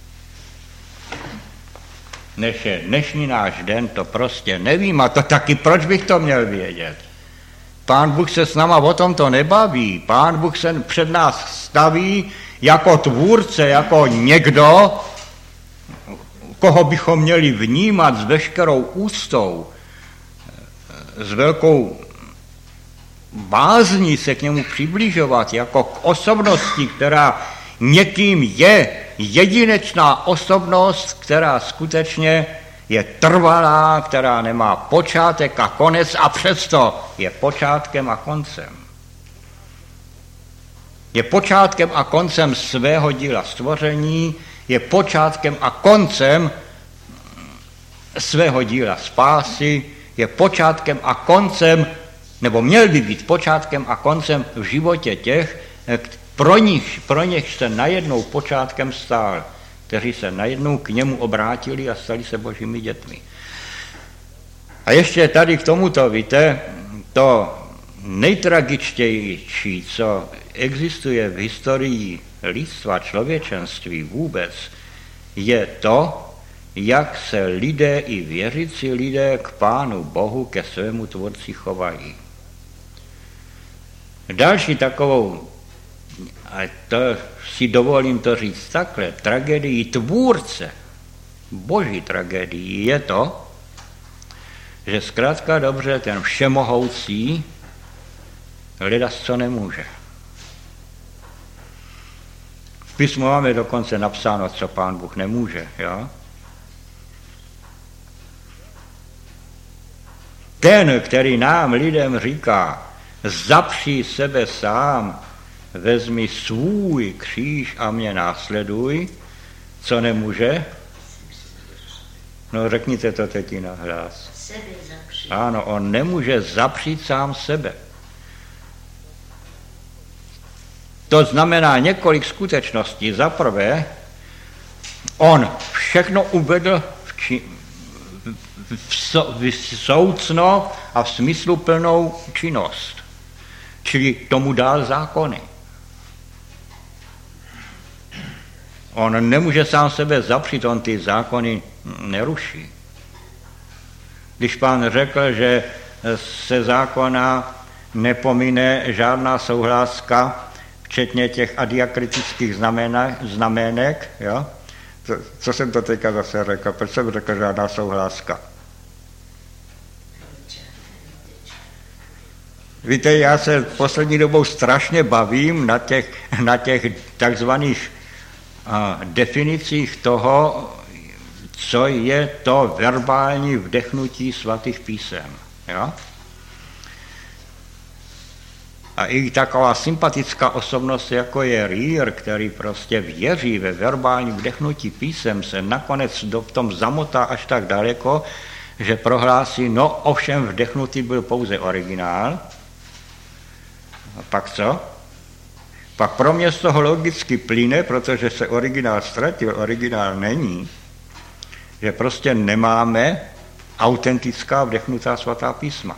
než je dnešní náš den, to prostě nevím, a to taky proč bych to měl vědět. Pán Bůh se s náma o tom to nebaví. Pán Bůh se před nás staví jako tvůrce, jako někdo, koho bychom měli vnímat s veškerou úctou, s velkou bázní se k němu přibližovat, jako k osobnosti, která někým je jedinečná osobnost, která skutečně je trvalá, která nemá počátek a konec a přesto je počátkem a koncem. Je počátkem a koncem svého díla stvoření, je počátkem a koncem svého díla spásy, je počátkem a koncem, nebo měl by být počátkem a koncem v životě těch, pro nich, pro nich se najednou počátkem stál, kteří se najednou k němu obrátili a stali se božími dětmi. A ještě tady k tomuto, víte, to nejtragičtější, co existuje v historii lidstva, člověčenství vůbec, je to, jak se lidé i věřící lidé k Pánu Bohu, ke svému tvůrci chovají. Další takovou, a to si dovolím to říct takhle, tragédii tvůrce, boží tragédii je to, že zkrátka dobře ten všemohoucí hledat, co nemůže. V písmu máme dokonce napsáno, co Pán Bůh nemůže, jo? Ten, který nám lidem říká, zapři sebe sám, vezmi svůj kříž a mě následuj, co nemůže? No řekněte to teď na hlas. Sebe zapřít. Ano, on nemůže zapřít sám sebe. To znamená několik skutečností. Za prvé, on všechno uvedl v, či, v, so, v soucno a v smysluplnou činnost. Čili tomu dal zákony. On nemůže sám sebe zapřít, on ty zákony neruší. Když pán řekl, že se zákona nepomine žádná souhláska, včetně těch adiakritických znamenek, jo? Co, co jsem to teďka zase řekl? Proč jsem řekl žádná souhláska? Víte, já se poslední dobou strašně bavím na těch, na těch takzvaných a, definicích toho, co je to verbální vdechnutí svatých písem. Jo? A i taková sympatická osobnost, jako je Rier, který prostě věří ve verbální vdechnutí písem, se nakonec do, v tom zamotá až tak daleko, že prohlásí, no ovšem vdechnutý byl pouze originál. A pak co? Pak pro mě z toho logicky plyne, protože se originál ztratil, originál není, že prostě nemáme autentická vdechnutá svatá písma.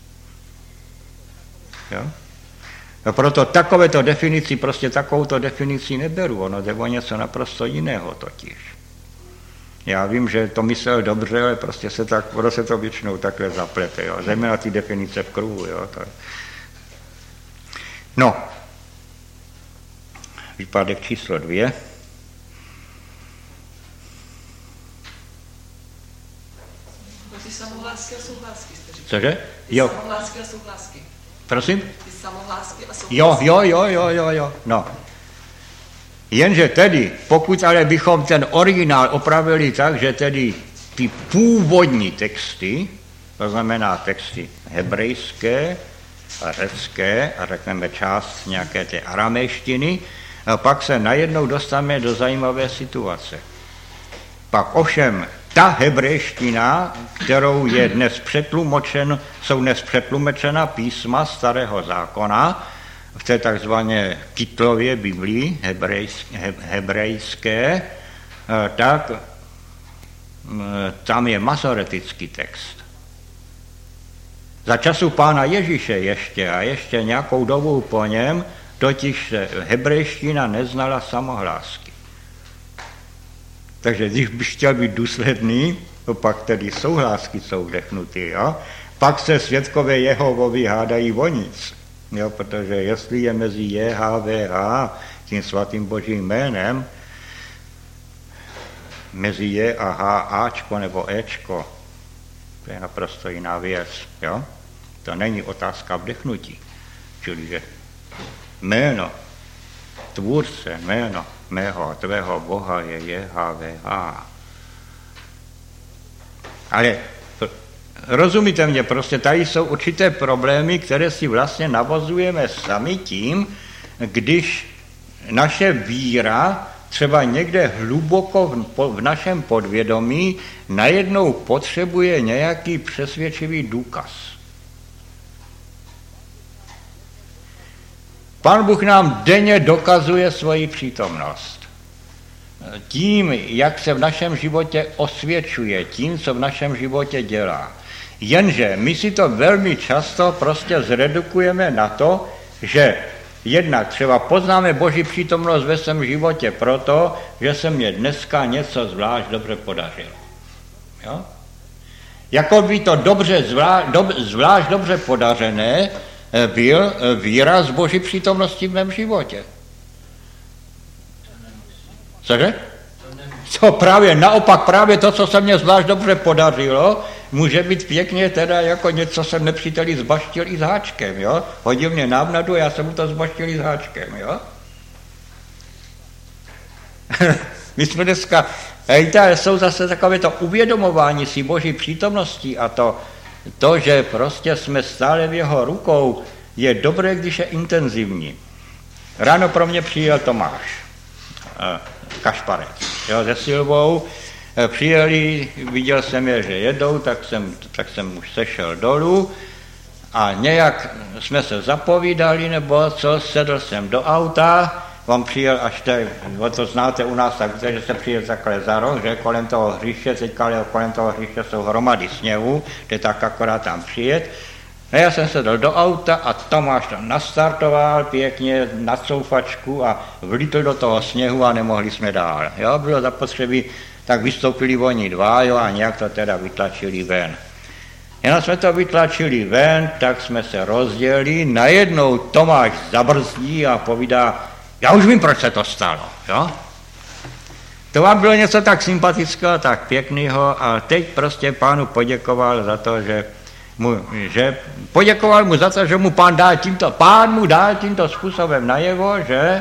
Jo? No proto takovéto definici, prostě takovouto definici neberu, ono jde o něco naprosto jiného totiž. Já vím, že to myslel dobře, ale prostě se, tak, se to většinou takhle zaplete, jo? Zejména ty definice v kruhu. Jo? To... No, výpadek číslo dvě. Ty samohlásky a souhlásky jste říkali. Cože? Jo. Samohlásky a souhlásky. Prosím? Ty samohlásky a souhlásky. Jo, jo, jo, jo, jo, jo. No. Jenže tedy, pokud ale bychom ten originál opravili tak, že tedy ty původní texty, to znamená texty hebrejské a řecké a řekneme část nějaké té aramejštiny, a pak se najednou dostaneme do zajímavé situace. Pak ovšem ta hebrejština, kterou je dnes přetlumočen, jsou dnes přetlumočena písma starého zákona, v té takzvané Kytlově Biblii hebrejské, hebrejské, tak tam je mazoretický text. Za času pána Ježíše ještě a ještě nějakou dobu po něm, totiž hebrejština neznala samohlásky. Takže když bych chtěl být důsledný, to pak tedy souhlásky jsou vdechnutý, jo? Pak se svědkové Jehovovi hádají o nic, jo? Protože jestli je mezi J H V H, tím svatým božím jménem, mezi J a H Ačko nebo Ečko, to je naprosto jiná věc, jo? To není otázka vdechnutí, čili že jméno tvůrce, jméno mého, tvého Boha je J H V H. Ale rozumíte mě, prostě tady jsou určité problémy, které si vlastně navozujeme sami tím, když naše víra třeba někde hluboko v, v našem podvědomí najednou potřebuje nějaký přesvědčivý důkaz. Pán Bůh nám denně dokazuje svoji přítomnost. Tím, jak se v našem životě osvědčuje, tím, co v našem životě dělá. Jenže my si to velmi často prostě zredukujeme na to, že jednak třeba poznáme Boží přítomnost ve svém životě proto, že se mně dneska něco zvlášť dobře podařilo. Jo? Jako by to dobře, zvlášť, dob, zvlášť dobře podařené byl výraz Boží přítomnosti v mém životě. Cože? Co právě, naopak právě to, co se mně zvlášť dobře podařilo, může být pěkně teda jako něco jsem nepříteli zbaštil i s háčkem, jo? Hodil mě návnadu a já jsem mu to zbaštil i s háčkem, jo? My jsme dneska, hejte, jsou zase takové to uvědomování si Boží přítomnosti a to, to, že prostě jsme stále v jeho rukou, je dobré, když je intenzivní. Ráno pro mě přijel Tomáš Kašparec, jo, se Silvou, přijeli, viděl jsem je, že jedou, tak jsem, tak jsem už sešel dolů a nějak jsme se zapovídali, nebo co, sedl jsem do auta, on přijel až tady, to znáte u nás, tak že se přijel takhle za roh, že kolem toho hřiště, teďka kolem toho hřiště jsou hromady sněhu, že tak akorát tam přijet. No já jsem sedl do auta a Tomáš tam nastartoval pěkně na coufačku a vlítl do toho sněhu a nemohli jsme dál. Jo, bylo zapotřebí, tak vystoupili oni dva, jo, a nějak to teda vytlačili ven. Jenom jsme to vytlačili ven, tak jsme se rozdělili, najednou Tomáš zabrzdí a povídá, já už vím, proč se to stalo, jo. To vám bylo něco tak sympatického, tak pěkného a teď prostě pánu poděkoval za to, že Mu, že poděkoval mu za to, že mu pán dal tímto, pán mu dal tímto způsobem najevo, že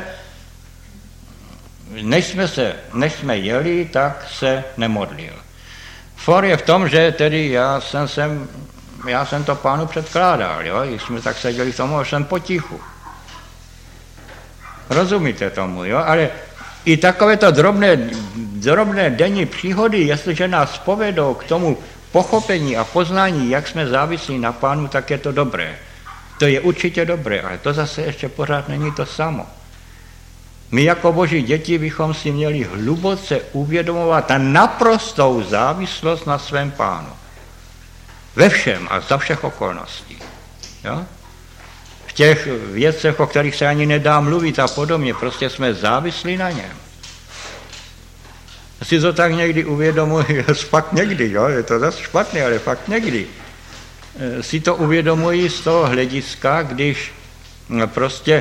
než jsme, se, než jsme jeli, tak se nemodlil. For je v tom, že tedy já jsem, jsem, já jsem to pánu předkládal, jo? Když jsme tak seděli v tomu, jsem potichu. Rozumíte tomu, jo? Ale i takovéto drobné, drobné denní příhody, jestliže nás povedou k tomu pochopení a poznání, jak jsme závislí na pánu, tak je to dobré. To je určitě dobré, ale to zase ještě pořád není to samo. My jako boží děti bychom si měli hluboce uvědomovat na naprostou závislost na svém pánu. Ve všem a za všech okolností. Jo? V těch věcech, o kterých se ani nedá mluvit a podobně, prostě jsme závislí na něm. Si to tak někdy uvědomuji, fakt někdy, jo, je to zase špatné, ale fakt někdy. Si to uvědomuji z toho hlediska, když prostě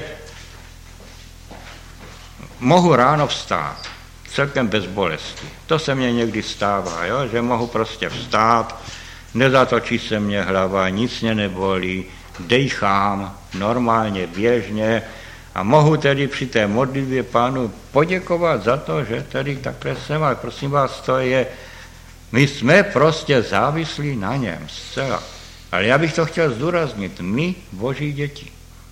mohu ráno vstát, celkem bez bolesti. To se mně někdy stává, jo, že mohu prostě vstát, nezatočí se mě hlava, nic mě nebolí, dejchám normálně, běžně, a mohu tedy při té modlitbě pánu poděkovat za to, že tedy takhle jsem, ale prosím vás, to je, my jsme prostě závislí na něm zcela. Ale já bych to chtěl zdůraznit, my, boží děti.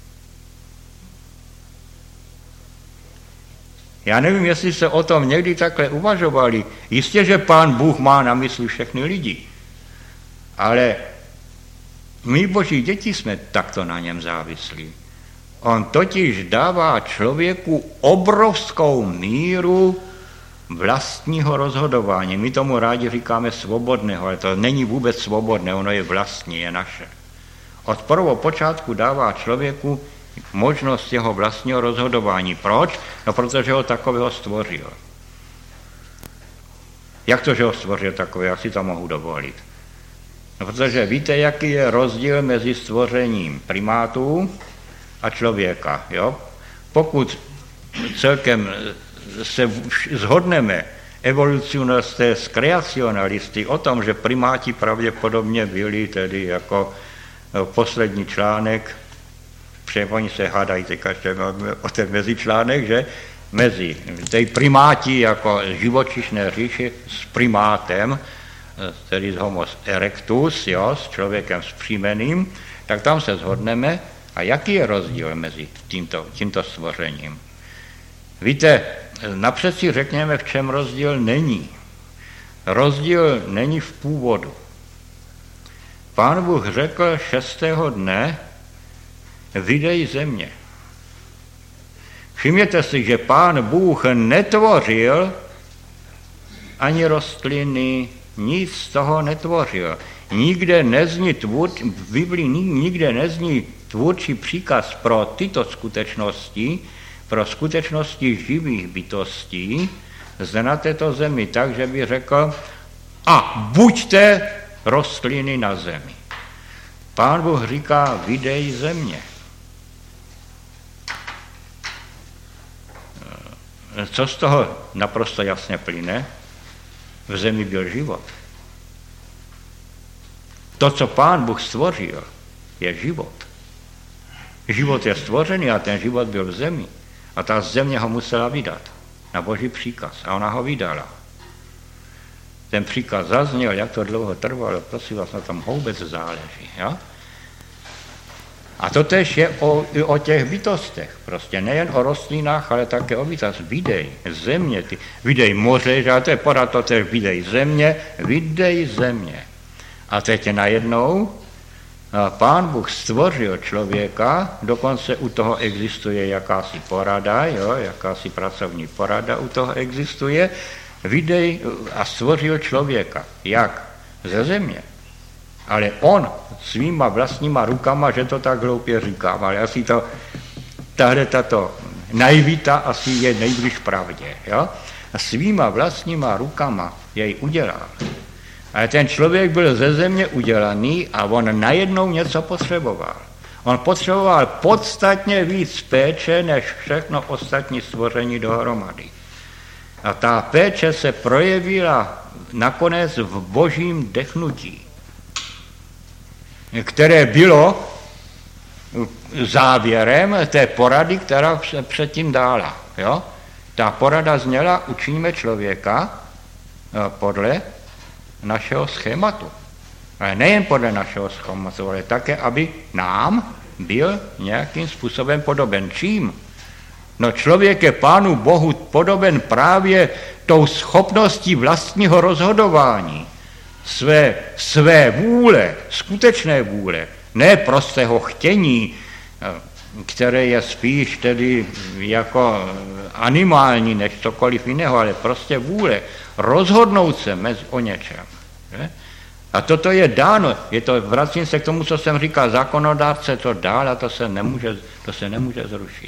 Já nevím, jestli se o tom někdy takhle uvažovali. Jistě, že pán Bůh má na mysli všechny lidi. Ale my, boží děti, jsme takto na něm závislí. On totiž dává člověku obrovskou míru vlastního rozhodování. My tomu rádi říkáme svobodného, ale to není vůbec svobodné, ono je vlastní, je naše. Od prvopočátku dává člověku možnost jeho vlastního rozhodování. Proč? No, protože ho takového stvořil. Jak to, že ho stvořil takového, jak si to mohu dovolit? No, protože víte, jaký je rozdíl mezi stvořením primátů a člověka, jo? Pokud celkem se shodneme evolucionisté s kreacionalisty o tom, že primáti pravděpodobně byli tedy jako poslední článek, protože oni se hádají teďka o ten mezičlánek, že mezi tej primáti jako živočišné říše s primátem, tedy s homo erectus, jo, s člověkem vzpřímeným, tak tam se shodneme. A jaký je rozdíl mezi tímto, tímto stvořením? Víte, napřed si řekněme, v čem rozdíl není. Rozdíl není v původu. Pán Bůh řekl šestého dne, vydej země. Všimněte si, že Pán Bůh netvořil ani rostliny, nic z toho netvořil. Nikde nezní tvůr, v Biblii nikde nezní tvůrčí příkaz pro tyto skutečnosti, pro skutečnosti živých bytostí zde na této zemi, tak, že by řekl, a buďte rostliny na zemi. Pán Bůh říká, vydej země. Co z toho naprosto jasně plyne? V zemi byl život. To, co Pán Bůh stvořil, je život. Život je stvořený a ten život byl v zemi. A ta země ho musela vydat na Boží příkaz. A ona ho vydala. Ten příkaz zazněl, jak to dlouho trvalo, prosím vás, na tom vůbec záleží. Jo? A to tež je o, i o těch bytostech. Prostě nejen o rostlinách, ale také o bytostech. Videj země, ty, videj moře, že to je porad, to tež videj země, videj země. A teď najednou Pán Bůh stvořil člověka, dokonce u toho existuje jakási porada, jo, jakási pracovní porada u toho existuje, videj a stvořil člověka. Jak? Ze země. Ale on svýma vlastníma rukama, že to tak hloupě říkám, ale asi to, tahle tato naivita asi je nejblíž pravdě. Jo? A svýma vlastníma rukama jej udělal. Ale ten člověk byl ze země udělaný a on najednou něco potřeboval. On potřeboval podstatně víc péče, než všechno ostatní stvoření dohromady. A ta péče se projevila nakonec v božím dechnutí, které bylo závěrem té porady, která se předtím dála. Jo? Ta porada zněla, učiníme člověka podle našeho schématu. Ale nejen podle našeho schématu, ale také, aby nám byl nějakým způsobem podoben. Čím? No člověk je Pánu Bohu podoben právě tou schopností vlastního rozhodování, své, své vůle, skutečné vůle, ne prostého chtění, které je spíš tedy jako animální než cokoliv jiného, ale prostě vůle, rozhodnout se mezi o něčem. Že? A toto je dáno, je to, vracím se k tomu, co jsem říkal, zákonodárce to dál a to se nemůže, to se nemůže zrušit.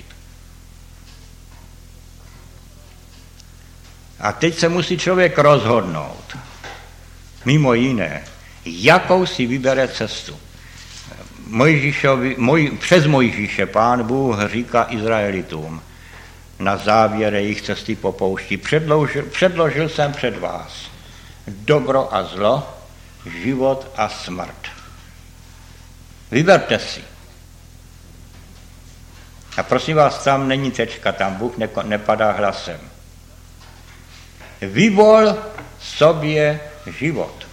A teď se musí člověk rozhodnout, mimo jiné, jakou si vybere cestu. Mojžíšovi, moj, přes Mojžíše Pán Bůh říká Izraelitům na závěre jejich cesty po poušti, předložil, předložil jsem před vás dobro a zlo, život a smrt. Vyberte si. A prosím vás, tam není tečka, tam Bůh ne, nepadá hlasem. Vyvol sobě život.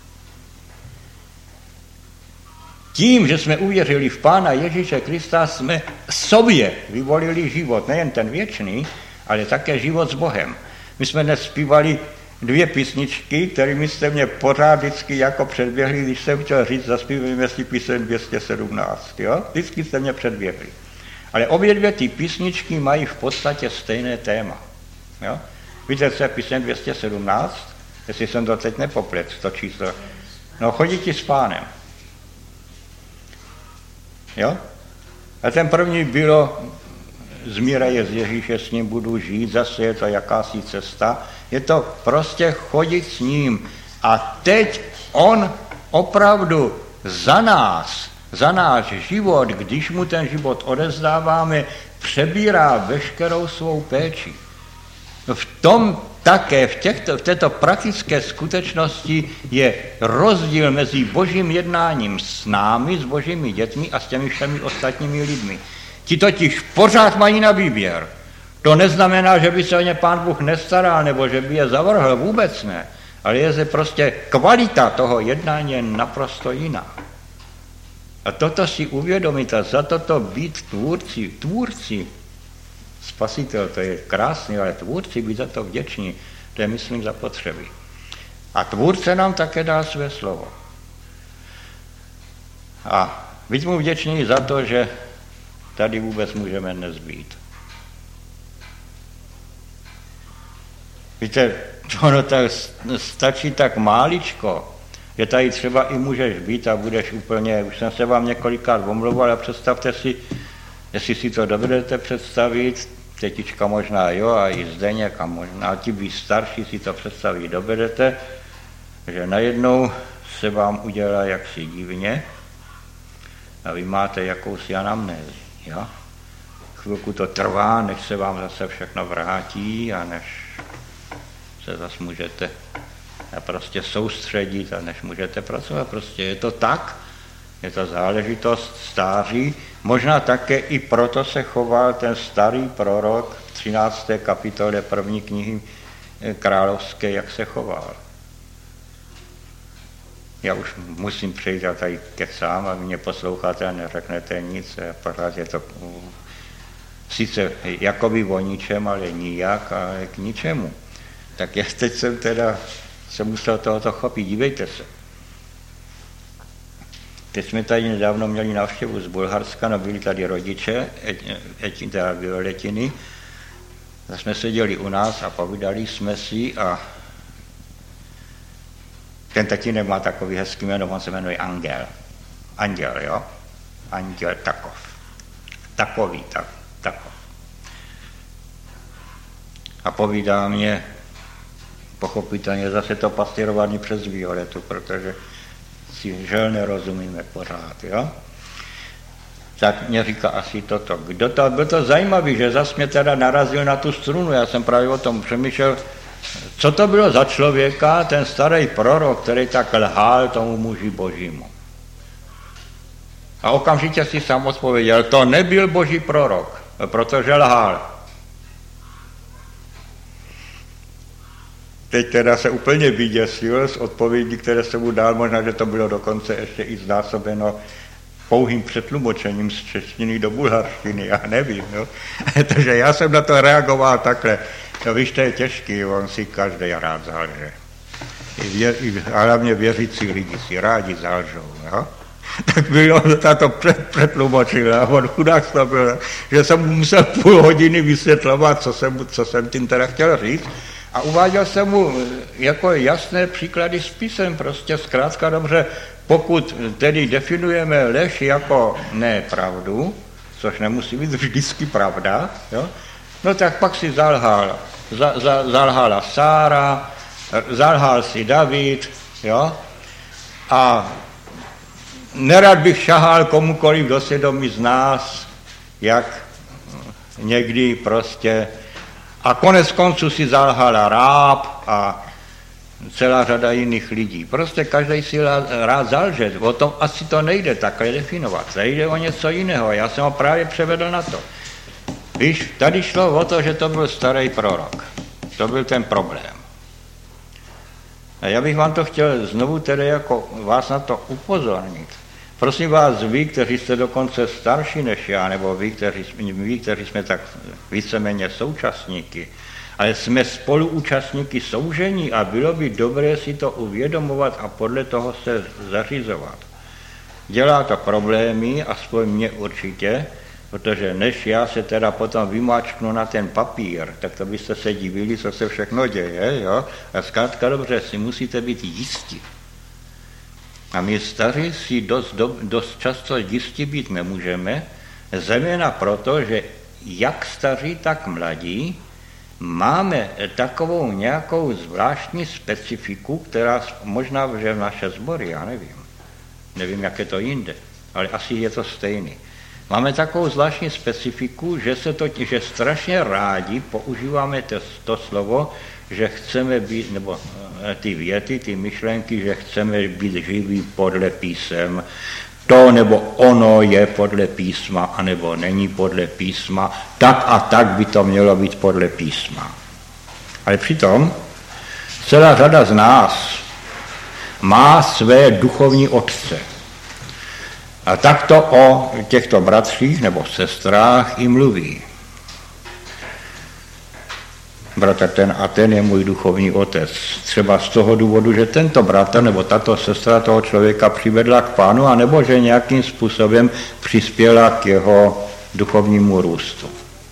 Tím, že jsme uvěřili v Pána Ježíše Krista, jsme sobě vyvolili život, nejen ten věčný, ale také život s Bohem. My jsme dnes zpívali dvě písničky, kterými jste mě pořád vždycky jako předběhli, když jsem chtěl říct, zaspívejme si píseň dvě stě sedmnáct, jo? Vždycky jste mě předběhli. Ale obě dvě ty písničky mají v podstatě stejné téma. Jo? Víte, co je píseň dvě stě sedmnáct? Jestli jsem to teď nepoplet, to číslo. No, chodí ti s Pánem. Jo? A ten první bylo, zmíraje z Ježíše, s ním budu žít, zase je to jakási cesta. Je to prostě chodit s ním. A teď on opravdu za nás, za náš život, když mu ten život odevzdáváme, přebírá veškerou svou péči. V tom také, v, těchto, v této praktické skutečnosti je rozdíl mezi božím jednáním s námi, s božími dětmi a s těmi všemi ostatními lidmi. Ti totiž pořád mají na výběr. To neznamená, že by se o ně Pán Bůh nestaral, nebo že by je zavrhl, vůbec ne. Ale je zde prostě kvalita toho jednání je naprosto jiná. A toto si uvědomit a za toto být tvůrci, tvůrci, Spasitel, to je krásný, ale tvůrci být za to vděční, to je, myslím, zapotřebí. A tvůrce nám také dá své slovo. A být mu vděční za to, že tady vůbec můžeme dnes být. Víte, ono tak stačí tak máličko, že tady třeba i můžeš být a budeš úplně, už jsem se vám několikrát omlouval a představte si, jestli si to dovedete představit, tetička možná jo, a i Zdeněk a možná ti víc starší si to představit dovedete, že najednou se vám udělá jaksi divně a vy máte jakousi anamnézi. Jo? Chvilku to trvá, než se vám zase všechno vrátí a než se zase můžete prostě soustředit a než můžete pracovat. Prostě je to tak, je to záležitost stáří. Možná také i proto se choval ten starý prorok v třinácté kapitole první knihy královské, jak se choval. já už musím přejít, já tady kecám a vy mě posloucháte a neřeknete nic, a pořád je to sice jakoby o ničem, ale nijak a k ničemu. Tak já teď jsem teda se musel tohoto chopit, dívejte se. Teď jsme tady nedávno měli návštěvu z Bulharska, no byli tady rodiče, teda Violetiny, tak jsme seděli u nás a povídali jsme si a ten tatínek má takový hezký jméno, on se jmenuje Angel. Anděl, jo? Anděl Takov. Takový, tak, takov. A povídá mě, pochopitelně zase to pastírovaný přes Violetu, protože si žel nerozumíme pořád, jo? Tak mě říká asi toto. Kdo to, byl to zajímavý, že zase mě teda narazil na tu strunu, já jsem právě o tom přemýšlel, co to bylo za člověka, ten starý prorok, který tak lhal tomu muži božímu. A okamžitě si sám odpověděl, to nebyl boží prorok, protože lhal. Teď teda se úplně vyděsil z odpovědí, které se mu dal, možná, že to bylo dokonce ještě i znásobeno pouhým přetlumočením z češtiny do bulharštiny, já nevím, jo. Takže já jsem na to reagoval takhle. No víš, to je těžký, on si každý rád zalže. A hlavně věřící lidi si rádi zalžou, jo. Tak by on to přetlumočil a on chudák to byl, že jsem mu musel půl hodiny vysvětlovat, co jsem, co jsem tím teda chtěl říct. A uváděl jsem mu jako jasné příklady s písem, prostě zkrátka dobře, pokud tedy definujeme lež jako nepravdu, což nemusí být vždycky pravda, jo, no tak pak si zalhal, za, za, zalhala Sára, zalhal si David, jo, a nerad bych šahal komukoliv do svědomí z nás, jak někdy prostě. A konec konců si zalhala Ráb a celá řada jiných lidí. Prostě každý si rád zalže. O tom asi to nejde takhle definovat. Nejde o něco jiného. Já jsem ho právě převedl na to. Víš, tady šlo o to, že to byl starý prorok. To byl ten problém. A já bych vám to chtěl znovu tedy jako vás na to upozornit. Prosím vás, vy, kteří jste dokonce starší než já, nebo vy, kteří, vy, kteří jsme tak víceméně současníky, ale jsme spoluúčastníky soužení a bylo by dobré si to uvědomovat a podle toho se zařizovat. Dělá to problémy, aspoň mě určitě, protože než já se teda potom vymáčknu na ten papír, tak to byste se divili, co se všechno děje, jo? A zkrátka dobře, si musíte být jistí. A my staří si dost, do, dost často jistí být nemůžeme, zejména proto, že jak staří, tak mladí máme takovou nějakou zvláštní specifiku, která možná že v naše sbory, já nevím. Nevím, jak je to jinde, ale asi je to stejný. Máme takovou zvláštní specifiku, že, se to, že strašně rádi používáme to, to slovo, že chceme být, nebo ty věty, ty myšlenky, že chceme být živí podle písem, to nebo ono je podle písma, anebo není podle písma, tak a tak by to mělo být podle písma. Ale přitom celá řada z nás má své duchovní otce. A takto o těchto bratřích nebo sestrách i mluví. Bratr ten a ten je můj duchovní otec. Třeba z toho důvodu, že tento bratr nebo tato sestra toho člověka přivedla k Pánu, anebo že nějakým způsobem přispěla k jeho duchovnímu růstu.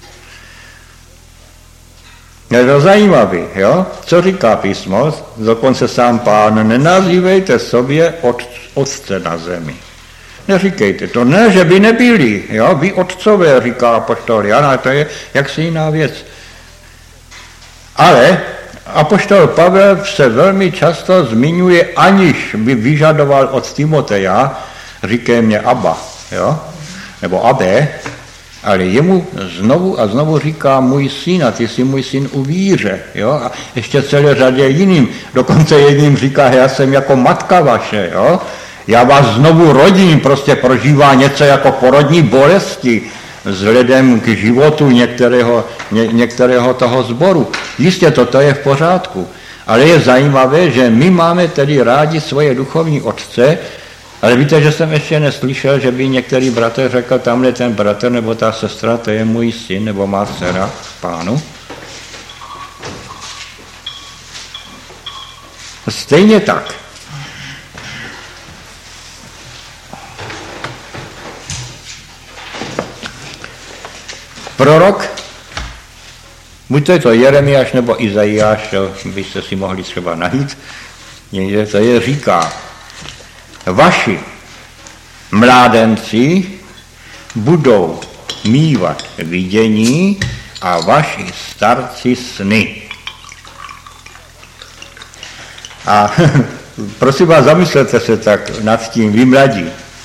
Je to zajímavé, jo? Co říká písmo? Dokonce sám Pán, nenazývejte sobě od, otce na zemi. Neříkejte to, ne, že by nebyli, jo? Vy otcové, říká apoštol Jan, ale to je jaksi jiná věc. Ale apoštol Pavel se velmi často zmiňuje, aniž by vyžadoval od Timoteja, říkej mě Abba, jo? Nebo Abe, ale jemu znovu a znovu říká můj syn a ty jsi můj syn u víře, jo? A ještě celé řadě jiným, dokonce jedním říká, já jsem jako matka vaše, jo? Já vás znovu rodím, prostě prožívá něco jako porodní bolesti, vzhledem k životu některého, ně, některého toho sboru. Jistě toto je v pořádku, Ale je zajímavé, že my máme tedy rádi svoje duchovní otce, ale víte, že jsem ještě neslyšel, že by některý bratr řekl, tamhle ten bratr nebo ta sestra, to je můj syn nebo má dcera Pánu. Stejně tak. Prorok, buď to je to Jeremiáš nebo Izajáš, to byste si mohli třeba najít, někde to je, říká, vaši mládenci budou mívat vidění a vaši starci sny. A prosím vás, zamyslete se tak nad tím, vy mladí.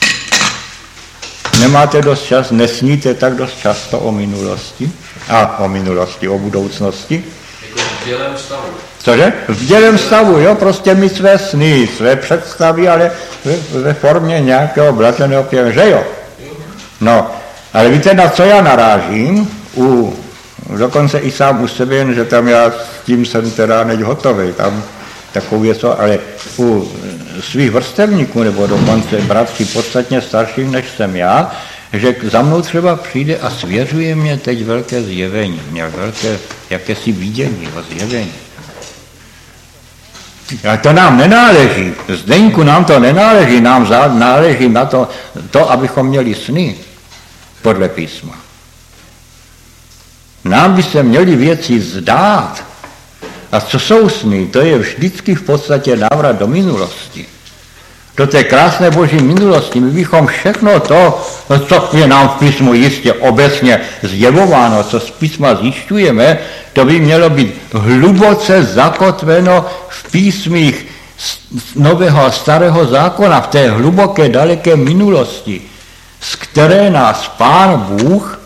Nemáte dost čas, nesníte tak dost často o minulosti? A o minulosti, o budoucnosti? Jako v dělém stavu. Cože? V dělém stavu, jo, prostě mít své sny, své představy, ale ve, ve formě nějakého blaženého pěvu, že jo? No, ale víte, na co já narážím? U, dokonce i sám u sebe, že tam já s tím jsem teda neď hotový, tam takovou věc, ale u svých vrstevníků, nebo dokonce bratří podstatně starších, než jsem já, že za mnou třeba přijde a svěřuje mě teď velké zjevení, mě velké jakési vidění o zjevení. A to nám nenáleží, Zdeňku nám to nenáleží, nám náleží na to, to, abychom měli sny podle písma. Nám by se měly věci zdát. A co jsou sny? To je vždycky v podstatě návrat do minulosti. Do té krásné boží minulosti. My bychom všechno to, co je nám v písmu jistě obecně zjevováno, co z písma zjišťujeme, to by mělo být hluboce zakotveno v písmích nového a starého zákona, v té hluboké, daleké minulosti, z které nás Pán Bůh